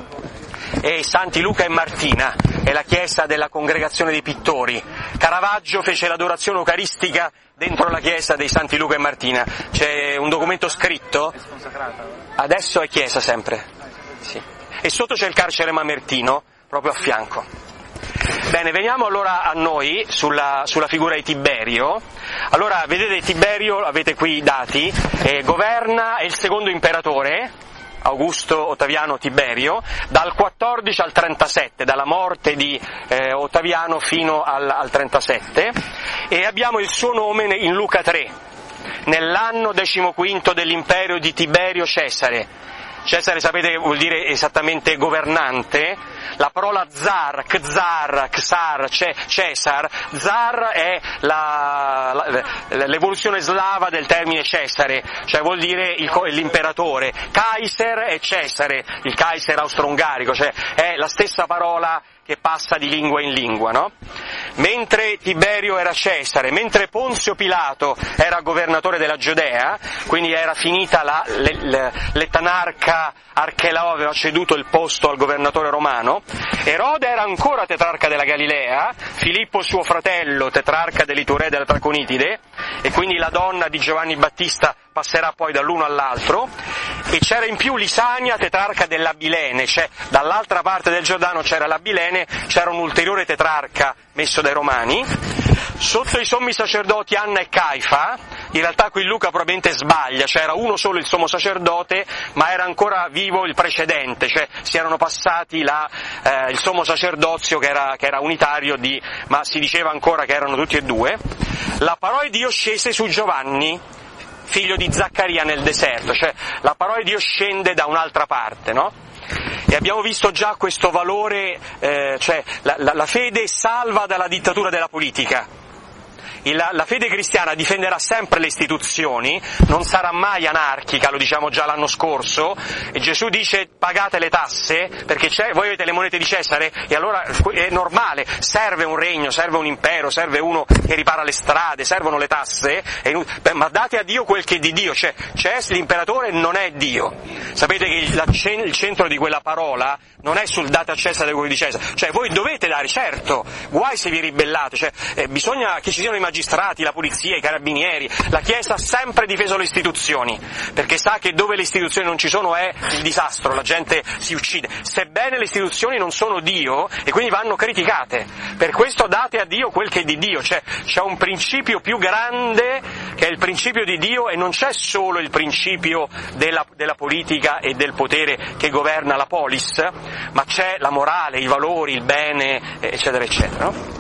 E Santi Luca e Martina è la chiesa della congregazione dei pittori. Caravaggio fece l'adorazione eucaristica dentro la chiesa dei Santi Luca e Martina. C'è un documento scritto, adesso è chiesa sempre, sì. E sotto c'è il carcere Mamertino, proprio a fianco. Bene, veniamo allora a noi, sulla figura di Tiberio. Allora, vedete Tiberio, avete qui i dati, governa, è il secondo imperatore, Augusto Ottaviano Tiberio, dal 14 al 37, dalla morte di Ottaviano fino al 37, e abbiamo il suo nome in Luca 3, nell'anno 15 dell'imperio di Tiberio Cesare. Cesare, sapete, vuol dire esattamente governante. La parola zar, xar, Cesar, zar è l'evoluzione slava del termine Cesare, cioè vuol dire l'imperatore. Kaiser è Cesare, il Kaiser austro-ungarico, cioè è la stessa parola che passa di lingua in lingua, no? Mentre Tiberio era Cesare, mentre Ponzio Pilato era governatore della Giudea, quindi era finita l'etanarca Archelao, aveva ceduto il posto al governatore romano. Erode era ancora tetrarca della Galilea, Filippo suo fratello tetrarca dell'Iturea e della Traconitide, e quindi la donna di Giovanni Battista passerà poi dall'uno all'altro, e c'era in più Lisania, tetrarca dell'Abilene, cioè dall'altra parte del Giordano c'era l'Abilene, c'era un ulteriore tetrarca messo dai Romani. Sotto i sommi sacerdoti Anna e Caifa, In realtà qui Luca probabilmente sbaglia, cioè era uno solo il sommo sacerdote, ma era ancora vivo il precedente, cioè si erano passati il sommo sacerdozio che era unitario, ma si diceva ancora che erano tutti e due. La parola di Dio scese su Giovanni, figlio di Zaccaria nel deserto, cioè la parola di Dio scende da un'altra parte, no? E abbiamo visto già questo valore, cioè la fede salva dalla dittatura della politica. La fede cristiana difenderà sempre le istituzioni, non sarà mai anarchica, lo diciamo già l'anno scorso, e Gesù dice pagate le tasse, perché voi avete le monete di Cesare, e allora è normale, serve un regno, serve un impero, serve uno che ripara le strade, servono le tasse, ma date a Dio quel che è di Dio, cioè l'imperatore non è Dio. Sapete che il centro di quella parola non è sul date a Cesare quello di Cesare, cioè voi dovete dare, certo, guai se vi ribellate, cioè bisogna che ci siano i magistrati, la polizia, i carabinieri, la Chiesa ha sempre difeso le istituzioni, perché sa che dove le istituzioni non ci sono è il disastro, la gente si uccide, sebbene le istituzioni non sono Dio e quindi vanno criticate, per questo date a Dio quel che è di Dio, cioè c'è un principio più grande che è il principio di Dio e non c'è solo il principio della politica e del potere che governa la polis, ma c'è la morale, i valori, il bene, eccetera, eccetera, no?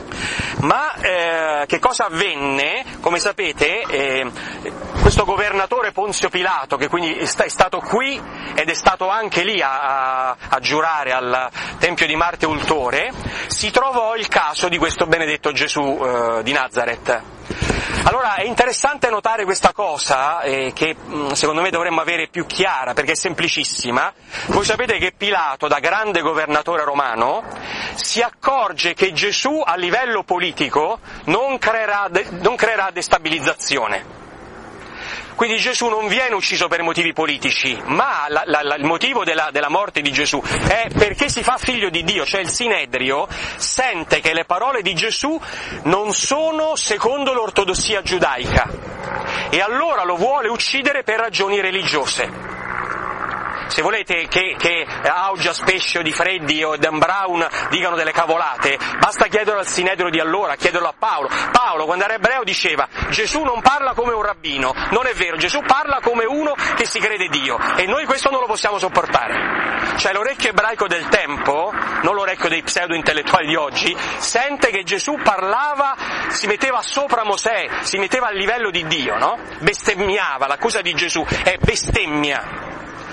Ma che cosa avvenne? Come sapete, questo governatore Ponzio Pilato, che quindi è stato qui ed è stato anche lì a giurare al Tempio di Marte Ultore, si trovò il caso di questo benedetto Gesù di Nazaret. Allora è interessante notare questa cosa che secondo me dovremmo avere più chiara, perché è semplicissima. Voi sapete che Pilato, da grande governatore romano, si accorge che Gesù a livello politico non creerà destabilizzazione. Quindi Gesù non viene ucciso per motivi politici, ma il motivo della morte di Gesù è perché si fa figlio di Dio, cioè il Sinedrio sente che le parole di Gesù non sono secondo l'ortodossia giudaica e allora lo vuole uccidere per ragioni religiose. Se volete che Augia, Spescio, Di Freddi o Dan Brown dicano delle cavolate, basta chiederlo al Sinedrio di allora, chiederlo a Paolo. Paolo, quando era ebreo, diceva Gesù non parla come un rabbino, non è vero, Gesù parla come uno che si crede Dio e noi questo non lo possiamo sopportare. Cioè l'orecchio ebraico del tempo, non l'orecchio dei pseudo-intellettuali di oggi, sente che Gesù parlava, si metteva sopra Mosè, si metteva a livello di Dio, no? Bestemmiava, l'accusa di Gesù è bestemmia.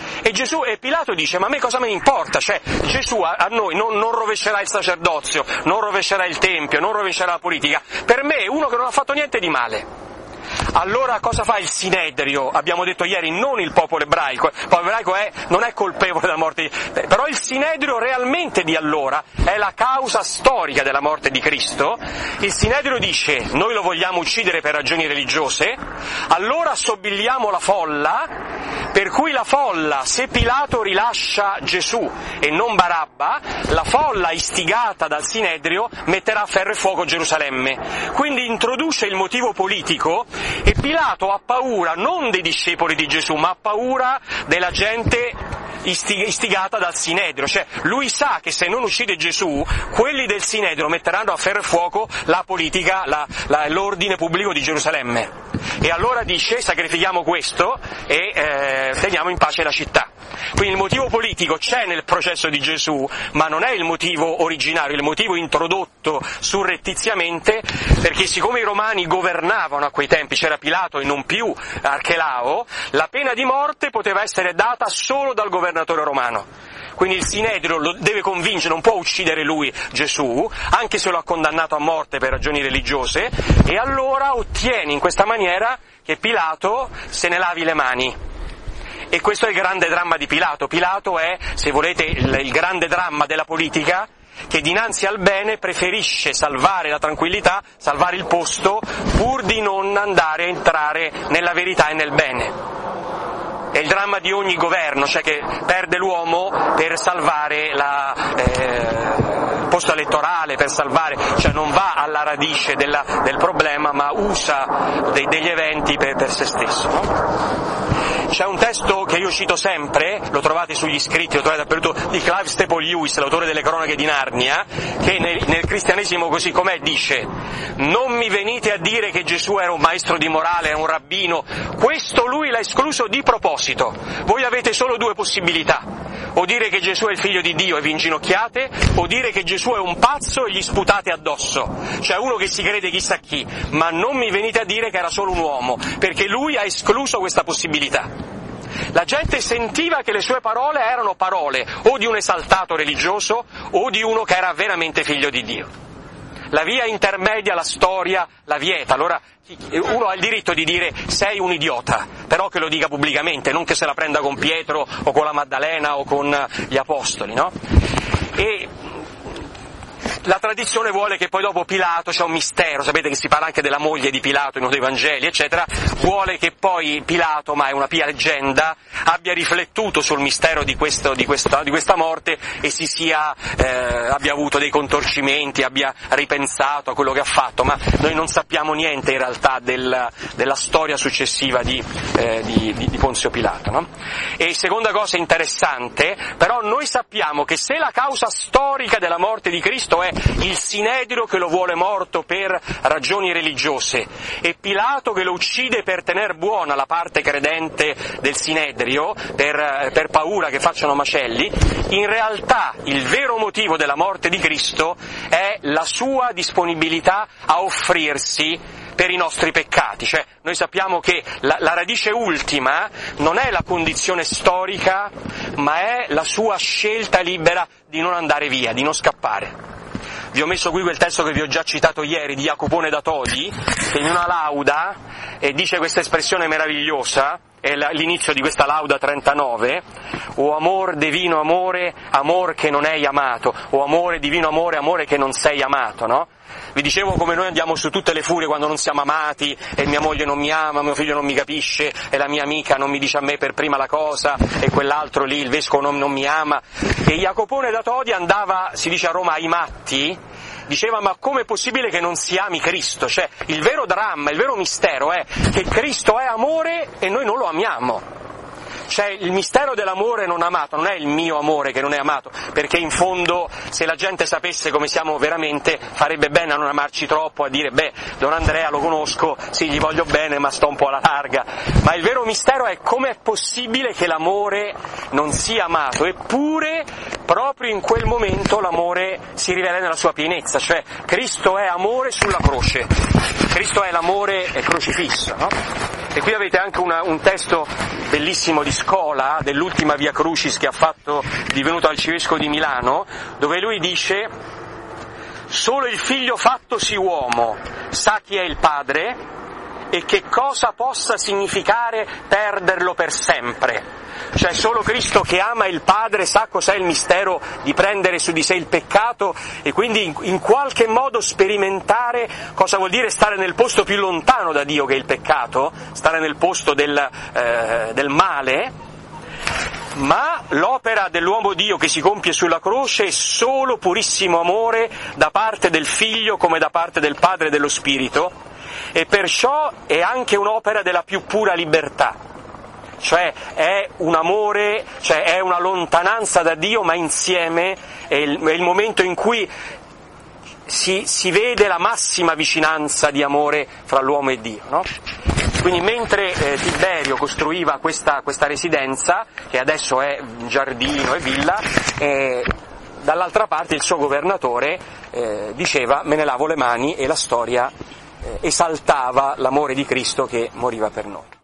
E Pilato dice, ma a me cosa me ne importa? Cioè, Gesù a noi non rovescerà il sacerdozio, non rovescerà il tempio, non rovescerà la politica. Per me è uno che non ha fatto niente di male. Allora cosa fa il Sinedrio? Abbiamo detto ieri, non il popolo ebraico. Il popolo ebraico non è colpevole della morte però il Sinedrio realmente di allora è la causa storica della morte di Cristo. Il Sinedrio dice, noi lo vogliamo uccidere per ragioni religiose, allora sobbilliamo la folla, per cui la folla, se Pilato rilascia Gesù e non Barabba, la folla istigata dal Sinedrio metterà a ferro e fuoco Gerusalemme. Quindi introduce il motivo politico e Pilato ha paura non dei discepoli di Gesù, ma ha paura della gente istigata dal Sinedrio, cioè lui sa che se non uccide Gesù, quelli del Sinedrio metteranno a ferro e fuoco la politica, l'ordine pubblico di Gerusalemme. E allora dice, sacrifichiamo questo e teniamo in pace la città. Quindi il motivo politico c'è nel processo di Gesù, ma non è il motivo originario, il motivo introdotto surrettiziamente, perché siccome i romani governavano a quei tempi, c'era Pilato e non più Archelao, la pena di morte poteva essere data solo dal governatore romano. Quindi il Sinedrio lo deve convincere, non può uccidere lui Gesù, anche se lo ha condannato a morte per ragioni religiose, e allora ottiene in questa maniera che Pilato se ne lavi le mani. E questo è il grande dramma di Pilato. Pilato è, se volete, il grande dramma della politica, che dinanzi al bene preferisce salvare la tranquillità, salvare il posto, pur di non andare a entrare nella verità e nel bene. È il dramma di ogni governo, cioè che perde l'uomo per salvare il posto elettorale per salvare, cioè non va alla radice del problema, ma usa degli eventi per se stesso, no? C'è un testo che io cito sempre, lo trovate sugli scritti, lo trovate dappertutto, di Clive Staple Lewis, l'autore delle Cronache di Narnia, che nel cristianesimo così com'è dice: non mi venite a dire che Gesù era un maestro di morale, era un rabbino, questo lui l'ha escluso di proposito. Voi avete solo due possibilità: o dire che Gesù è il figlio di Dio e vi inginocchiate, o dire che Gesù è un pazzo e gli sputate addosso, cioè uno che si crede chissà chi, ma non mi venite a dire che era solo un uomo, perché lui ha escluso questa possibilità. La gente sentiva che le sue parole erano parole o di un esaltato religioso o di uno che era veramente figlio di Dio. La via intermedia, la storia, la vieta. Allora uno ha il diritto di dire sei un idiota, però che lo dica pubblicamente, non che se la prenda con Pietro o con la Maddalena o con gli apostoli, no? E la tradizione vuole che poi dopo Pilato, c'è un mistero, sapete che si parla anche della moglie di Pilato in uno dei Vangeli, eccetera, vuole che poi Pilato, ma è una pia leggenda, abbia riflettuto sul mistero di questa morte e abbia avuto dei contorcimenti, abbia ripensato a quello che ha fatto, ma noi non sappiamo niente in realtà della storia successiva di Ponzio Pilato, no? E seconda cosa interessante, però noi sappiamo che se la causa storica della morte di Cristo è il Sinedrio che lo vuole morto per ragioni religiose e Pilato che lo uccide per tener buona la parte credente del Sinedrio, per paura che facciano macelli, in realtà il vero motivo della morte di Cristo è la sua disponibilità a offrirsi per i nostri peccati. Cioè noi sappiamo che la radice ultima non è la condizione storica, ma è la sua scelta libera di non andare via, di non scappare. Vi ho messo qui quel testo che vi ho già citato ieri di Jacopone da Todi, che in una lauda dice questa espressione meravigliosa, è l'inizio di questa lauda 39, o amor divino amore, amor che non è amato, o amore divino amore, amore che non sei amato, no? Vi dicevo come noi andiamo su tutte le furie quando non siamo amati, e mia moglie non mi ama, mio figlio non mi capisce, e la mia amica non mi dice a me per prima la cosa, e quell'altro lì, il vescovo non mi ama. E Jacopone da Todi andava, si dice a Roma, ai matti, diceva: ma com'è possibile che non si ami Cristo? Cioè il vero dramma, il vero mistero è che Cristo è amore e noi non lo amiamo. Cioè il mistero dell'amore non amato non è il mio amore che non è amato, perché in fondo se la gente sapesse come siamo veramente farebbe bene a non amarci troppo, a dire Don Andrea lo conosco, sì gli voglio bene ma sto un po' alla larga. Ma il vero mistero è come è possibile che l'amore non sia amato, eppure proprio in quel momento l'amore si rivela nella sua pienezza, cioè Cristo è amore sulla croce, Cristo è l'amore crocifisso, no? E qui avete anche un testo bellissimo di Scola, dell'ultima Via Crucis che ha fatto, divenuto arcivescovo di Milano, dove lui dice: solo il figlio fattosi uomo sa chi è il padre e che cosa possa significare perderlo per sempre. Cioè solo Cristo che ama il Padre sa cos'è il mistero di prendere su di sé il peccato e quindi in qualche modo sperimentare cosa vuol dire stare nel posto più lontano da Dio che è il peccato, stare nel posto del male. Ma l'opera dell'uomo Dio che si compie sulla croce è solo purissimo amore da parte del Figlio come da parte del Padre e dello Spirito, e perciò è anche un'opera della più pura libertà. Cioè è un amore, cioè è una lontananza da Dio, ma insieme è il momento in cui si vede la massima vicinanza di amore fra l'uomo e Dio, no? Quindi mentre Tiberio costruiva questa residenza, che adesso è giardino e villa, dall'altra parte il suo governatore diceva: me ne lavo le mani, e la storia esaltava l'amore di Cristo che moriva per noi.